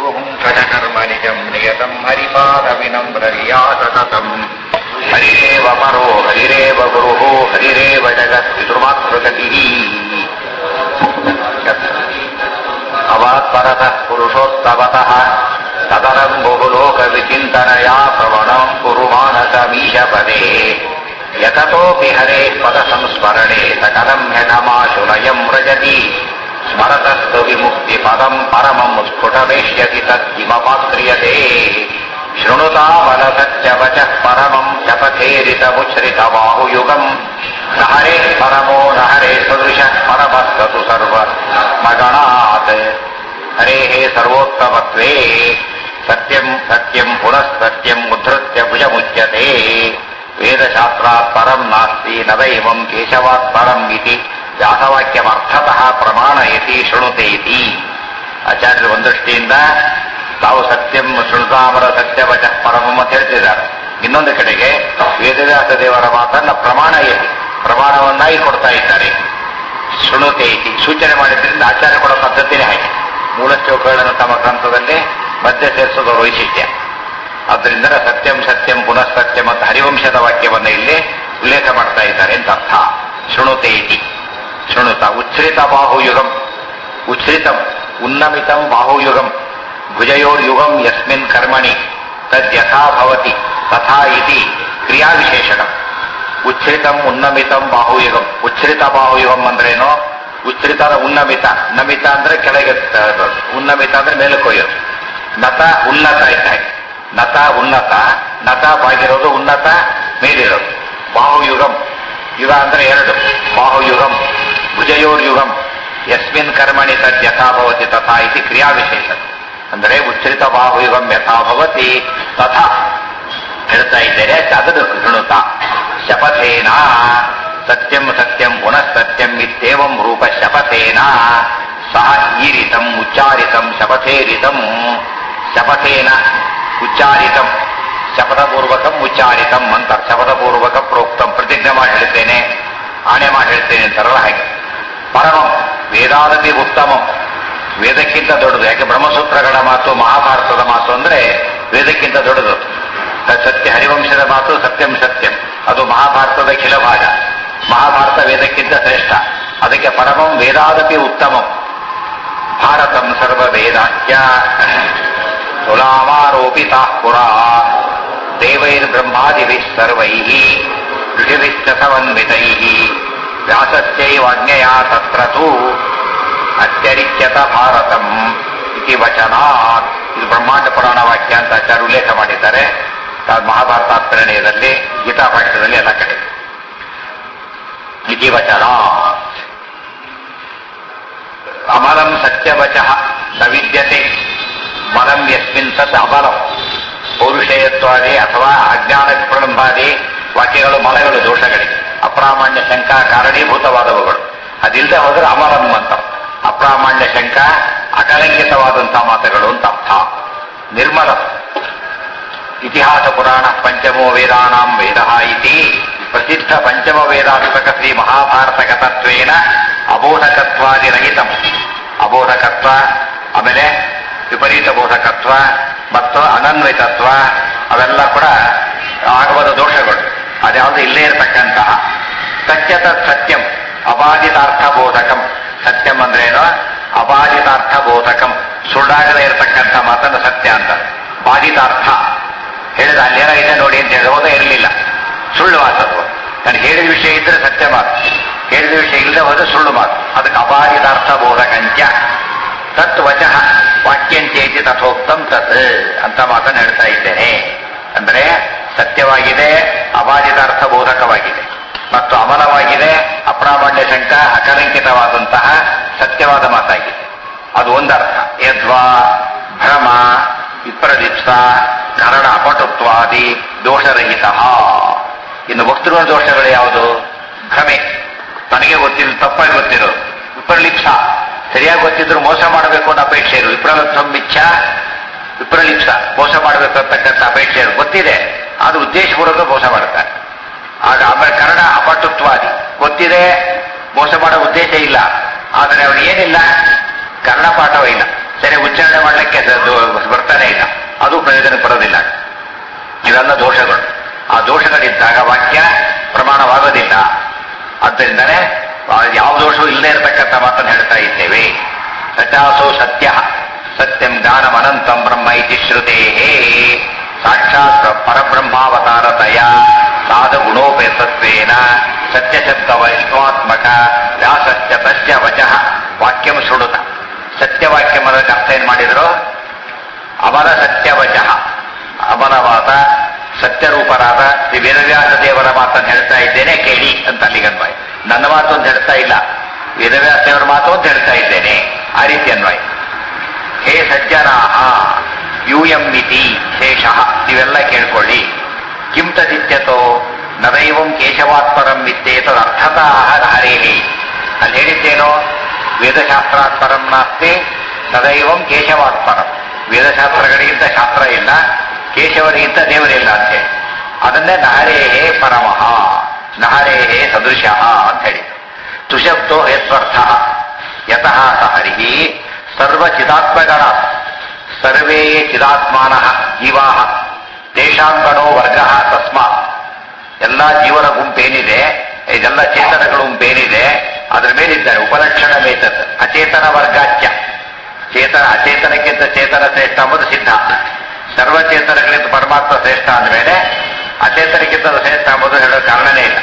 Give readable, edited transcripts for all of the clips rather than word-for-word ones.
ಗುರುಹುಂಸಕರ್ಮ ನಿಜಂ ನಿಯತಂ ಹರಿಪಾದ ವಿನಮ್ರರಿಯಾ ಸತತಂ ಹರಿರೇವ ಪರೋ ಹರಿರೇವ ಗುರುಃ ಹರಿರೇವ ಜಗತ್ ಪಿತೃಮಾತೃಗತಿಃ ಅವಾತ್ಪರತಃ ಪುರುಷೋತ್ತಮತಃ ತದರಂ ಬಹುಲೋಕ ವಿಚಿಂತನಯಾ ಪ್ರವಣಂ ಕುರು ಮಾನಸಮೀಶ ಪದೇ ಯತತೋಪಿ ಹರೇ ಪದ ಸಂಸ್ಮರಣೆ ಸಕಲಂ ಹ್ಯಘಮಾಶುಲಯಂ ವ್ರಜತಿ ಸ್ಮರತಸ್ತು ವಿಮುಕ್ತಿ ಪದಂ ಪರಮಂ ಸ್ಫುಟವೇಶ್ಯತಿ ತದ್ಕಿಮಪಾತ್ರ್ಯತೆ ಶೃಣುತಾವಲ ಸತ್ಯವಚಃ ಪರಮಂ ಜಪಥೇರಿತಮುಚ್ಛ್ರಿತ ಬಾಹುಯುಗಂ ನ ಹರೇ ಪರಮೋ ನ ಹರೇ ಸದೃಶಃ ಪರಮಸ್ತತು ಸರ್ವ ಮಗಣಾತ್ ಹರೇಃ ಸರ್ವೋತ್ತಮತ್ವೇ ಸತ್ಯಂ ಸತ್ಯಂ ಪುನಃಸತ್ಯಂ ಉದ್ಧೃತ್ಯ ಭುಜಮುಚ್ಯತೆ ವೇದಶಾಸ್ತ್ರಾತ್ ಪರಂ ನಾಸ್ತಿ ನ ದೈವಂ ಕೇಶವಾತ್ ಪರಂ ಇತಿ ವ್ಯಾಸವಾಕ್ಯಮರ್ಥತಃ ಪ್ರಮಾಣಯತಿ ಶೃಣುತೆ ಇತಿ. ಆಚಾರ್ಯರು ಒಂದೃಷ್ಟಿಯಿಂದ ತಾವು ಸತ್ಯಂ ಶೃಣುತಾಮರ ಸತ್ಯವಚಃ ಪರಮಂ ಅಂತ ಹೇಳ್ತಿದ್ದಾರೆ. ಇನ್ನೊಂದು ಕಡೆಗೆ ವೇದವ್ಯಾಸ ದೇವರ ಮಾತನ್ನ ಪ್ರಮಾಣವನ್ನಾಗಿ ಕೊಡ್ತಾ ಇದ್ದಾರೆ. ಶೃಣುತೆ ಇತಿ ಸೂಚನೆ ಮಾಡಿದ್ರಿಂದ ಆಚಾರ್ಯ ಕೊಡೋ ಪದ್ಧತಿನೇ ಹಾಗೆ. ಮೂಲ ಶ್ಲೋಕಗಳನ್ನು ತಮ್ಮ ಗ್ರಂಥದಲ್ಲಿ ಮಧ್ಯೆ ಸೇರಿಸೋದು ವೈಶಿಷ್ಟ್ಯ. ಆದ್ದರಿಂದ ಸತ್ಯಂ ಸತ್ಯಂ ಪುನಃ ಸತ್ಯಂ ಅಂತ ಹರಿವಂಶದ ವಾಕ್ಯವನ್ನು ಇಲ್ಲಿ ಉಲ್ಲೇಖ ಮಾಡ್ತಾ ಇದ್ದಾರೆ ಅಂತ ಅರ್ಥ. ಶೃಣುತೆ ಇತಿ ಶೃಣುತ ಉಚ್ಛ್ರಿತ ಬಾಹುಯುಗಂ ಉಚ್ಛ್ರಿತಂ ಉನ್ನಮಿತಂ ಬಾಹುಯುಗಂ ಭುಜಯೋರ್ಯುಗಂ ಯಸ್ಮಿನ್ ಕರ್ಮಣಿ ತದ್ಯಥಾ ಭವತಿ ತಥಾ ಇತಿ ಕ್ರಿಯಾವಿಶೇಷಣಂ. ಉಚ್ಛ್ರಿತಂ ಉನ್ನಮಿತಂ ಬಾಹುಯುಗಂ ಉಚ್ಛ್ರಿತ ಬಾಹುಯುಗಂ ಅಂದ್ರೇನು? ಉಚ್ಛ್ರಿತದ ಉನ್ನಮಿತ, ನಮಿತ ಅಂದ್ರೆ ಕೆಳಗೆ, ಉನ್ನಮಿತ ಅಂದ್ರೆ ಮೇಲಕ್ಕೊಯ್ಯೋದು. ನತ ಉನ್ನತ ಇದ್ದಾಗೆ, ನತ ಉನ್ನತ, ನತ ಬಾಗಿರೋದು, ಉನ್ನತ ಮೇಲಿರೋದು. ಬಾಹುಯುಗಂ ಯುಗ ಅಂದ್ರೆ ಎರಡು, ಬಾಹುಯುಗಂ ಭುಜಯೋರ್ಯುಗಂ ಯಸ್ಮಿನ್ ಕರ್ಮಣಿ ತದ್ ಯಥಾಭವತಿ ತಥಾ ಇತಿ ಕ್ರಿಯಾವಿಶೇಷ. ಅಂದರೆ ಉಚ್ಛ್ರಿತ ಬಾಹುಯುಗಂ ಯಥಾಭವತಿ ತಥಾ ಹೇಳ್ತಾ ಇದ್ದೇನೆ. ಅದನ್ನು ಶೃಣುತ ಶಪಥೇನ ಸತ್ಯಂ ಸತ್ಯಂ ಪುನಃ ಸತ್ಯಂ ಇತ್ಯೇವಂ ರೂಪ ಶಪಥೇನ ಸಹ ಈರಿತಂ ಉಚ್ಚಾರಿತಂ ಶಪಥೇರಿತಂ ಶಪಥೇನ ಉಚ್ಚಾರಿತಂ ಶಪಥಪೂರ್ವಕಂ ಉಚ್ಚಾರಿತಂ ಅಂತ ಶಪಥಪೂರ್ವಕ ಪ್ರೋಕ್ತಂ ಪ್ರತಿಜ್ಞೆ ಮಾಡಿ ಹೇಳ್ತೇನೆ, ಆಣೆ ಮಾಡಿ ಹೇಳ್ತೇನೆ ಅಂತಾರಲ್ಲ ಹಾಗೆ. ಪರಮಂ ವೇದಾದಪಿ ಉತ್ತಮಂ ವೇದಕ್ಕಿಂತ ದೊಡ್ಡದು. ಯಾಕೆ ಬ್ರಹ್ಮಸೂತ್ರಗಳ ಮಾತು ಮಹಾಭಾರತದ ಮಾತು ಅಂದ್ರೆ ವೇದಕ್ಕಿಂತ ದೊಡ್ಡದು. ಸತ್ಯ ಹರಿವಂಶದ ಮಾತು ಸತ್ಯಂ ಸತ್ಯಂ ಅದು ಮಹಾಭಾರತದ ಖಿಲಭಾಗ. ಮಹಾಭಾರತ ವೇದಕ್ಕಿಂತ ಶ್ರೇಷ್ಠ. ಅದಕ್ಕೆ ಪರಮಂ ವೇದಾದಪಿ ಉತ್ತಮಂ ಭಾರತಂ ಸರ್ವ ವೇದಾಖ್ಯ ತುಲಾಮಾರೋಪಿತಾ ಪುರಾ ದೇವೈರ್ಬ್ರಹ್ಮಾದಿಭಿಃ ಸರ್ವೈಃ ಋಷಿಭಿಶ್ಚ ಸಮನ್ವಿತೈಃ ವ್ಯಾಸಸ್ಯೈವಾಜ್ಞಯಾ ತತ್ರ ತು ಅತ್ಯರಿಚ್ಯತ ಭಾರತಂ ಇತಿ ವಚನಾತ್. ಇದು ಬ್ರಹ್ಮಾಂಡ ಪುರಾಣ ವಾಕ್ಯ ಅಂತ ಆಚಾರ್ಯ ಉಲ್ಲೇಖ ಮಾಡಿದ್ದಾರೆ ಮಹಾಭಾರತಾತ್ಮರಣಯದಲ್ಲಿ, ಗೀತಾಭಾಷ್ಯದಲ್ಲಿ ಎಲ್ಲ ಕಡೆ. ಇತಿ ವಚನಾತ್ ಅಮಲಂ ಸತ್ಯವಚಃ ನ ವಿದ್ಯತೆ ಮಲಂ ಯಸ್ಮಿನ್ ತತ್ ಅಮಲಂ. ಪೌರುಷೇಯತ್ವಾದಿ ಅಥವಾ ಅಜ್ಞಾನ ವಿಪ್ರಲಂಬಾದಿ ವಾಕ್ಯಗಳು ಮಲಗಳು, ದೋಷಗಳಿಗೆ. ಅಪ್ರಾಮಾಣ್ಯ ಶಂಕಾ ಕಾರಣೀಭೂತವಾದವುಗಳು. ಅದಿಲ್ಲದೆ ಹೋದರೆ ಅಮಲಂ ಅಂತ. ಅಪ್ರಾಮಾಣ್ಯ ಶಂಕಾ ಅಕಲಂಕಿತವಾದಂತಹ ಮಾತುಗಳು ಅಂತ ಅರ್ಥ. ನಿರ್ಮಲ ಇತಿಹಾಸ ಪುರಾಣ ಪಂಚಮೋ ವೇದಾನಾಂ ವೇದ ಇತಿ ಪ್ರಸಿದ್ಧ ಪಂಚಮ ವೇದಾತ್ಮಕ ಶ್ರೀ ಮಹಾಭಾರತಗತತ್ವೇನ ಅಬೋಧಕತ್ವಾದಿರಹಿತಂ. ಅಬೋಧಕತ್ವ, ಆಮೇಲೆ ವಿಪರೀತ ಬೋಧಕತ್ವ ಮತ್ತು ಅನನ್ವಿತತ್ವ ಅವೆಲ್ಲ ಕೂಡ ಆಗವಾದ ದೋಷಗಳು. ಅದ್ಯಾವುದು ಇಲ್ಲೇ ಇರತಕ್ಕಂತಹ ಸತ್ಯತ ಸತ್ಯಂ ಅಬಾಧಿತಾರ್ಥ ಬೋಧಕಂ. ಸತ್ಯಂ ಅಂದ್ರೇನು? ಅಬಾಧಿತಾರ್ಥ ಬೋಧಕಂ, ಸುಳ್ಳಾಗದೇ ಇರತಕ್ಕಂಥ ಮಾತನ್ನು ಸತ್ಯ ಅಂತ. ಬಾಧಿತಾರ್ಥ ಹೇಳಿದ ಅಲ್ಲೇನಾಗಿದೆ ನೋಡಿ ಅಂತ ಹೇಳೋದೇ ಇರಲಿಲ್ಲ, ಸುಳ್ಳು ಮಾತದು. ನಾನು ಹೇಳಿದ ವಿಷಯ ಇದ್ರೆ ಸತ್ಯ ಮಾತು, ಹೇಳಿದ ವಿಷಯ ಇಲ್ಲದೆ ಹೋದ್ರೆ ಸುಳ್ಳು ಮಾತು. ಅದಕ್ಕೆ ಅಬಾಧಿತಾರ್ಥ ಬೋಧಕಂಚ ತತ್ ವಚಃ ವಾಕ್ಯಂಚೇತಿ ತಥೋಕ್ತಂ ತತ್ ಅಂತ ಮಾತನ್ನು ಹೇಳ್ತಾ ಇದ್ದೇನೆ. ಅಂದ್ರೆ ಸತ್ಯವಾಗಿದೆ, ಅಬಾಧಿತಾರ್ಥ ಬೋಧಕವಾಗಿದೆ ಮತ್ತು ಅಮಲವಾಗಿದೆ, ಅಪ್ರಾಮಾಣ್ಯ ಶಂಕ ಅಕಲಂಕಿತವಾದಂತಹ ಸತ್ಯವಾದ ಮಾತಾಗಿದೆ. ಅದು ಒಂದರ್ಥ. ಯದ್ವಾ ಭ್ರಮ ವಿಪ್ರಲಿಪ್ಸ ಕರಣ ಅಪಟುತ್ವಾದಿ ದೋಷರಹಿತ. ಇನ್ನು ವಕ್ತೃಗಳ ದೋಷಗಳು ಯಾವುದು? ಭ್ರಮೆ, ತನಗೆ ಗೊತ್ತಿಲ್ಲ ತಪ್ಪಾಗಿ ಗೊತ್ತಿರೋದು. ವಿಪ್ರಲಿಪ್ಸ, ಸರಿಯಾಗಿ ಗೊತ್ತಿದ್ರು ಮೋಸ ಮಾಡಬೇಕು ಅನ್ನೋ ಅಪೇಕ್ಷೆ ಇರು. ವಿಪ್ರಲಿಪ್ಸ ಮೋಸ ಮಾಡಬೇಕು ಅಂತಕ್ಕಂಥ ಅಪೇಕ್ಷೆ ಇರು. ಗೊತ್ತಿದೆ, ಅದು ಉದ್ದೇಶಪೂರ್ವಕ ಮೋಸ ಮಾಡ್ತಾರೆ. ಆಗ ಆಮೇಲೆ ಕರಣ ಅಪಟುತ್ವಾದಿ, ಗೊತ್ತಿದೆ ಮೋಸ ಮಾಡೋ ಉದ್ದೇಶ ಇಲ್ಲ, ಆದರೆ ಅವ್ರು ಏನಿಲ್ಲ, ಕರ್ಣಪಾಠವೂ ಇಲ್ಲ, ಸರಿ ಉಚ್ಚಾರಣೆ ಮಾಡಲಿಕ್ಕೆ ಇವೆಲ್ಲ ದೋಷಗಳು. ಆ ದೋಷಗಳಿದ್ದಾಗ ವಾಕ್ಯ ಪ್ರಮಾಣವಾಗೋದಿಲ್ಲ. ಆದ್ದರಿಂದನೇ ಯಾವ ದೋಷವೂ ಇಲ್ಲದೆ ಇರತಕ್ಕಂಥ ಮಾತನ್ನು ಹೇಳ್ತಾ ಇದ್ದೇವೆ. ಸಚಾಸೋ ಸತ್ಯ ಸತ್ಯಂ ಜ್ಞಾನಮನಂತಂ ಬ್ರಹ್ಮ ಇತಿ ಶ್ರುತೇ ಸಾಕ್ಷಾತ್ ಪರಬ್ರಹ್ಮಾವತಾರತಯ ಸಾಧ ಗುಣೋಪೇತತ್ವೇನ ಸತ್ಯಶಬ್ದ ವೈಷ್ಣವಾತ್ಮಕ ವ್ಯಾಸಸ್ಯ ತಸ್ಯ ವಚಃ ವಾಕ್ಯಂ ಶೃಣುತ. ಸತ್ಯವಾಕ್ಯಂ ಅದಕ್ಕೆ ಅರ್ಥ ಏನ್ ಮಾಡಿದ್ರು? ಅವರ ಸತ್ಯವಚಃ, ಅಮರವಾದ ಸತ್ಯರೂಪರಾದ ಶ್ರೀ ವೇದವ್ಯಾಸ ದೇವರ ಮಾತನ್ನು ಹೇಳ್ತಾ ಇದ್ದೇನೆ ಕೇಳಿ ಅಂತ ಅಲ್ಲಿಗನ್ವಯ. ನನ್ನ ಮಾತು ಅಂತ ಹೇಳ್ತಾ ಇಲ್ಲ, ವೇದವ್ಯಾಸ ದೇವರ ಮಾತು ಅಂತ ಹೇಳ್ತಾ ಇದ್ದೇನೆ, ಆ ರೀತಿ ಅನ್ವಯ. ಹೇ ಸಜ್ಜನಾಹ ಯೂಯಂ ಇತಿ ಶೇಷಃ, ಇವೆಲ್ಲ ಕೇಳ್ಕೊಳ್ಳಿ. ಕಿಂ ತದಿತ್ಯತೋ ನದೈವಂ ಕೇಶವಾತ್ಪರಂ ಇತ್ಯೇತದರ್ಥತಃ ಹರೇಹಿ. ಅಲ್ಲಿ ಹೇಳಿದ್ದೇನೋ ವೇದಶಾಸ್ತ್ರಾತ್ಪರಂ ನಾಸ್ತಿ ಸದೈವಂ ಕೇಶವಾತ್ಪರಂ. ವೇದಶಾಸ್ತ್ರಗಳಿಗಿಂತ ಶಾಸ್ತ್ರ ಇಲ್ಲ, ಕೇಶವರಿಗಿಂತ ದೇವರಿಲ್ಲ ಅಂತೇಳಿ ಅದನ್ನೇ ನಹರೇಹೇ ಪರಮಃ ನಹರೇಹೇ ಸದೃಶಃ ಅಂತ ಹೇಳಿ. ತುಶಬ್ದೋ ಹೇತ್ವರ್ಥ ಯತಃ ಸ ಹರಿಹಿ ಸರ್ವಚಿದಾತ್ಮಗಣ ಸರ್ವೇ ಚಿದಾತ್ಮಾನಃ ಜೀವಾಃ ತೇಷಾಂ ಗಣೋ ವರ್ಗಃ ತಸ್ಮಾತ್. ಎಲ್ಲ ಜೀವನ ಗುಂಪೇನಿದೆ, ಇದೆಲ್ಲ ಚೇತನಗಳ ಗುಂಪೇನಿದೆ, ಅದರ ಮೇಲಿದ್ದಾರೆ ಉಪಲಕ್ಷಣ ಮೇತತ್ ಅಚೇತನ ವರ್ಗಾಚ್ಯ. ಚೇತನ ಅಚೇತನಕ್ಕಿಂತ ಚೇತನ ಶ್ರೇಷ್ಠ ಎಂಬುದು ಸಿದ್ಧ. ಸರ್ವಚೇತನಗಳಿಂದ ಪರಮಾತ್ಮ ಶ್ರೇಷ್ಠ ಅಂದಮೇಲೆ ಅಚೇತನಕ್ಕಿಂತ ಶ್ರೇಷ್ಠ ಎಂಬುದು ಹೇಳೋ ಕಾರಣನೇ ಇಲ್ಲ.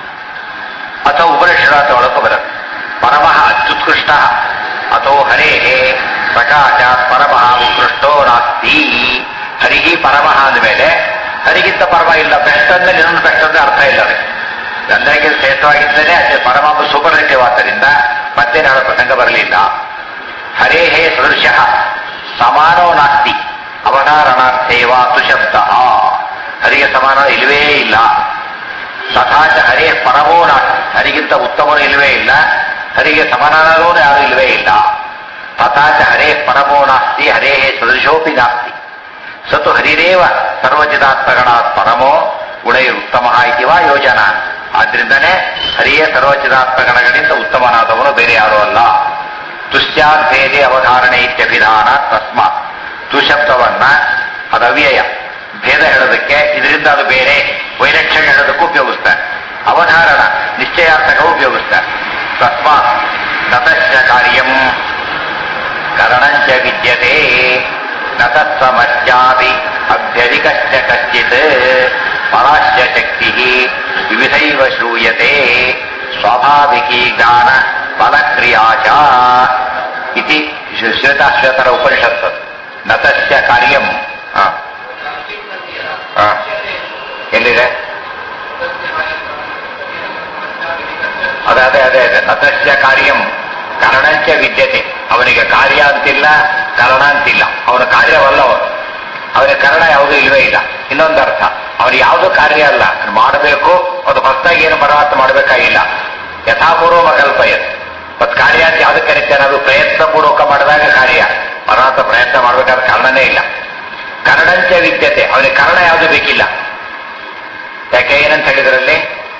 ಅಥವಾ ಉಪನಿಷತ್ ಒಳಗೆ ಬರುತ್ತೆ ಪರಮಃ ಅತ್ಯುತ್ಕೃಷ್ಟ ಅಥೋ ಹರೇಹೇ ಸಕಾಶಾತ್ ಪರಮಃ ಉತ್ಕೃಷ್ಟೋ ನಾಸ್ತಿ. ಹರಿಹಿ ಪರಮಃ ಅಂದಮೇಲೆ ಹರಿಗಿಂತ ಪರಮ ಇಲ್ಲ, ಬೆಸ್ಟ್ ಅಂದ್ರೆ ಇನ್ನೊಂದು ಬೆಸ್ಟ್ ಅಂದ್ರೆ ಅರ್ಥ ಇಲ್ಲ. ಅದಕ್ಕೆ ಗಂಧಕ್ಕೆ ಶ್ರೇಷ್ಠವಾಗಿದ್ದೇನೆ ಅದೇ ಪರಮಾತ್ಮ ಸೂಪರ್ಲೇಟಿವ್ ಆದ್ದರಿಂದ ಮತ್ತೆ ನಾಳೆ ಪ್ರಸಂಗ ಬರಲಿಲ್ಲ. ಹರೇಹೇ ಸದೃಶಃ ಸಮಾನೋ ನಾಸ್ತಿ ಅವಧಾರಣಾರ್ಥೇವ ಸುಶಬ್ದ. ಹರಿಗೆ ಸಮಾನ ಇಲ್ಲವೇ ಇಲ್ಲ. ತಥಾಚ ಹರೇ ಪರಮೋ ನಾಸ್ತಿ, ಹರಿಗಿಂತ ಉತ್ತಮನೂ ಇಲ್ಲವೇ ಇಲ್ಲ, ಹರಿಗೆ ಸಮಾನನೂ ಯಾರೂ ಇಲ್ಲವೇ ಇಲ್ಲ. ತಥಾಚ ಹರೇ ಪರಮೋ ನಾಸ್ತಿ ಹರೇ ಸದೃಶೋಪಿ ನಾಸ್ತಿ. ಸತು ಹರಿರೇವ ಸರ್ವಚಿದಾತ್ಮಗಣಾತ್ ಪರಮೋ ಗುಣೈರುತ್ತಮ ಇತಿ ವಾ ಯೋಜನಾ. ಆದ್ರಿಂದನೇ ಹರಿಯೇ ಸರ್ವಚಿದಾತ್ಮಗಣಗಳಿಂದ ಉತ್ತಮನಾದವನು ಬೇರೆ ಯಾರೂ ಅಲ್ಲ. ತುಷ್ಟ್ಯಾದ್ಭೇದೆ ಅವಧಾರಣೆ ಇತ್ಯಭಿಧಾನ ತಸ್ಮಾತ್. ತುಶಬ್ದವನ್ನ ಅದು ಅವ್ಯಯ, ಭೇದ ಹೇಳೋದಕ್ಕೆ ಇದರಿಂದ ಅದು ಬೇರೆ, ವೈಲಕ್ಷಣ್ಯ ಹೇಳೋದಕ್ಕೂ ಉಪಯೋಗಿಸ್ತಾರೆ. ಅವಧಾರಣ ನಿಶ್ಚಯಾರ್ಥಕ ಉಪಯೋಗಿಸ್ತಾರೆ. ತಸ್ಮಾತ್ ನತಶ್ಚ ಕಾರ್ಯಂ ಕರಣಂಚ ವಿದ್ಯತೆ ನತತ್ಸಮಶ್ಚಾಪಿ ಅಭ್ಯಧಿಕಶ್ಚ ಕಶ್ಚಿತ್ ಪರಾಶ್ಯ ಶಕ್ತಿ ವಿವಿಧೈವ ಶ್ರೂಯತೆ ಸ್ವಾಭಾವಿಕೀ ಜ್ಞಾನ ಫಲಕ್ರಿಯಾ ಚ ಇತಿ ಶ್ವೇತಾಶ್ವೇತರ ಉಪನಿಷತ್ತು. ನತಸ್ಯ ಕಾರ್ಯಂ ಎಲ್ಲಿದೆ? ಅದೇ ಅದೇ ಅದೇ ಅದೇ ನತಸ್ಯ ಕಾರ್ಯಂ ಕರಣಂಚ ವಿದ್ಯತೆ. ಅವನಿಗೆ ಕಾರ್ಯ ಅಂತಿಲ್ಲ, ಕರಣ ಅಂತಿಲ್ಲ. ಅವನ ಕಾರ್ಯವಲ್ಲ ಅವನು, ಅವನಿಗೆ ಕರಣ ಯಾವುದೂ ಇಲ್ಲವೇ ಇಲ್ಲ. ಇನ್ನೊಂದು ಅರ್ಥ, ಅವನಿಗೆ ಯಾವುದೂ ಕಾರ್ಯ ಅಲ್ಲ, ಮಾಡಬೇಕು, ಅದು ಹೊಸದಾಗಿ ಏನು ಪರಮಾತ್ಮ ಮಾಡಬೇಕಾಗಿಲ್ಲ. ಯಥಾಪೂರ್ವ ಕಲ್ಪಯತ್. ಮತ್ತು ಕಾರ್ಯ ಅಂತ ಯಾವುದಕ್ಕೆ ಕರೀತೇನೆ? ಅದು ಪ್ರಯತ್ನ ಪೂರ್ವಕ ಮಾಡಿದಾಗ ಕಾರ್ಯ. ಪರಮಾತ್ಮ ಪ್ರಯತ್ನ ಮಾಡಬೇಕಾದ ಕಾರಣನೇ ಇಲ್ಲ. ಕರಣಂಚ ವಿದ್ಯತೆ, ಅವನಿಗೆ ಕಾರಣ ಯಾವುದು ಬೇಕಿಲ್ಲ. ಯಾಕೆ ಏನಂತ ಹೇಳಿದ್ರಲ್ಲಿ?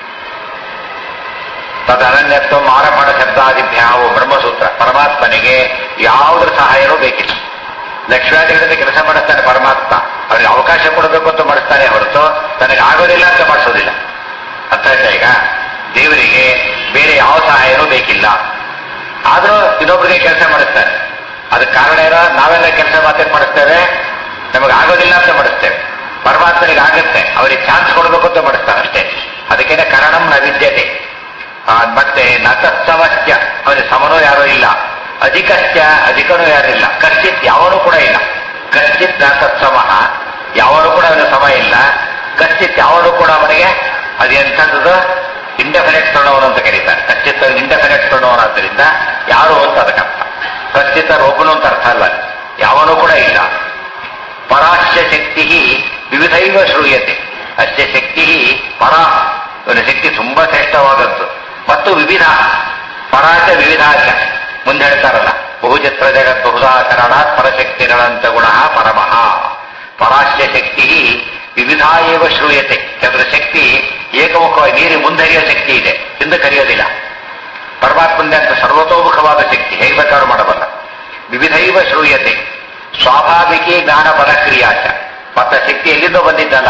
ತದನನ್ಯತ್ವ ಆರಂಭಣ ಶಬ್ದಾದಿಭ್ಯಾವು ಬ್ರಹ್ಮಸೂತ್ರ. ಪರಮಾತ್ಮನಿಗೆ ಯಾವುದ್ರ ಸಹಾಯನೂ ಬೇಕಿಲ್ಲ. ಲಕ್ಷ್ಮ್ಯಾದಿಗಳಿಂದ ಕೆಲಸ ಮಾಡಿಸ್ತಾನೆ ಪರಮಾತ್ಮ, ಅವನಿಗೆ ಅವಕಾಶ ಕೊಡಬೇಕು ಅಂತ ಮಾಡಿಸ್ತಾನೆ ಹೊರತು ತನಗೆ ಆಗೋದಿಲ್ಲ ಅಂತ ಮಾಡಿಸೋದಿಲ್ಲ. ಅರ್ಥ ಆಯ್ತಾ? ಈಗ ದೇವರಿಗೆ ಬೇರೆ ಯಾವ ಸಹಾಯನೂ ಬೇಕಿಲ್ಲ, ಆದರೂ ಇನ್ನೊಬ್ಬರಿಗೆ ಕೆಲಸ ಮಾಡಿಸ್ತಾನೆ. ಅದಕ್ಕೆ ಕಾರಣ ಏನೋ? ನಾವೆಲ್ಲ ಕೆಲಸ ಮಾತೇನು ಮಾಡಿಸ್ತೇವೆ, ನಮಗೆ ಆಗೋದಿಲ್ಲ ಅಂತ ಮಾಡಿಸ್ತೇವೆ. ಪರಮಾತ್ಮನಿಗೆ ಆಗುತ್ತೆ, ಅವರಿಗೆ ಚಾನ್ಸ್ ಕೊಡಬೇಕು ಅಂತ ಮಾಡಿಸ್ತಾನೆ ಅಷ್ಟೇ. ಅದಕ್ಕೇನೆ ಕರಣಂ ನ ವಿದ್ಯತೆ. ಮತ್ತೆ ನತತ್ಸಮಸ್ಯ, ಅವನಿಗೆ ಸಮನೂ ಯಾರೂ ಇಲ್ಲ. ಅಧಿಕಸ್ಯ, ಅಧಿಕನೂ ಯಾರಿಲ್ಲ. ಕಶ್ಚಿತ್, ಯಾವನೂ ಕೂಡ ಇಲ್ಲ. ಕಶ್ಚಿತ್ ನ ತತ್ಸಮಃ, ಯಾವನೂ ಕೂಡ ಅವನ ಸಮ ಇಲ್ಲ. ಕಶ್ಚಿತ್, ಯಾವನೂ ಕೂಡ ಅವನಿಗೆ ಅದೆಂಥದ್ದು ಇಂಡೆಫಿನೆಟ್ ಪ್ರಣವನು ಅಂತ ಕರೀತಾರೆ. ಕಶ್ಚಿತ್ ಇಂಡೆಫಿನೆಟ್ ಪ್ರಣವನಾದ್ದರಿಂದ ಯಾರು ಅಂತ ಅದಕ್ಕರ್ಥ. ಕಶ್ಚಿತ್ ಒಬ್ಬನು ಅಂತ ಅರ್ಥ ಅಲ್ಲ, ಯಾವನೂ ಕೂಡ ಇಲ್ಲ. ಪರಾಶ್ಯ ಶಕ್ತಿ ವಿವಿಧೈವ ಶ್ರೂಯತೆ. ಅಶ್ಯ ಶಕ್ತಿ ಪರಾ, ಇವನ ಶಕ್ತಿ ತುಂಬಾ ಶ್ರೇಷ್ಠವಾದದ್ದು. ಮತ್ತು ವಿವಿಧ, ಪರಾಚ ವಿವಿಧಾಚ ಮುಂದೆ ಹೇಳ್ತಾರಲ್ಲ, ಬಹುಚಿತ್ರ ಜಗತ್ ಬಹುಧಾಕರಣಾತ್ ಪರಶಕ್ತಿಗಳಂತ ಗುಣ ಪರಮಃ. ಪರಾಶ್ಯ ಶಕ್ತಿ ವಿವಿಧ ಏವ ಶ್ರೂಯತೆ. ಕೆಲವರ ಶಕ್ತಿ ಏಕಮುಖವಾಗಿ ನೀರಿ ಮುಂದರಿಯೋ ಶಕ್ತಿ ಇದೆ, ಹಿಂದೆ ಕರೆಯೋದಿಲ್ಲ. ಪರಮಾತ್ಮಂದೆ ಅಂತ ಸರ್ವತೋಮುಖವಾದ ಶಕ್ತಿ, ಹೇಗೆ ಬೇಕಾದ್ರೂ ಮಾಡಬಲ್ಲ. ವಿವಿಧೈವ ಶ್ರೂಯತೆ ಸ್ವಾಭಾವಿಕಿ ಜ್ಞಾನ ಫಲಕ್ರಿಯಾಚ. ಮತ್ತ ಶಕ್ತಿ ಎಲ್ಲಿಂದೋ ಬಂದಿದ್ದಲ್ಲ,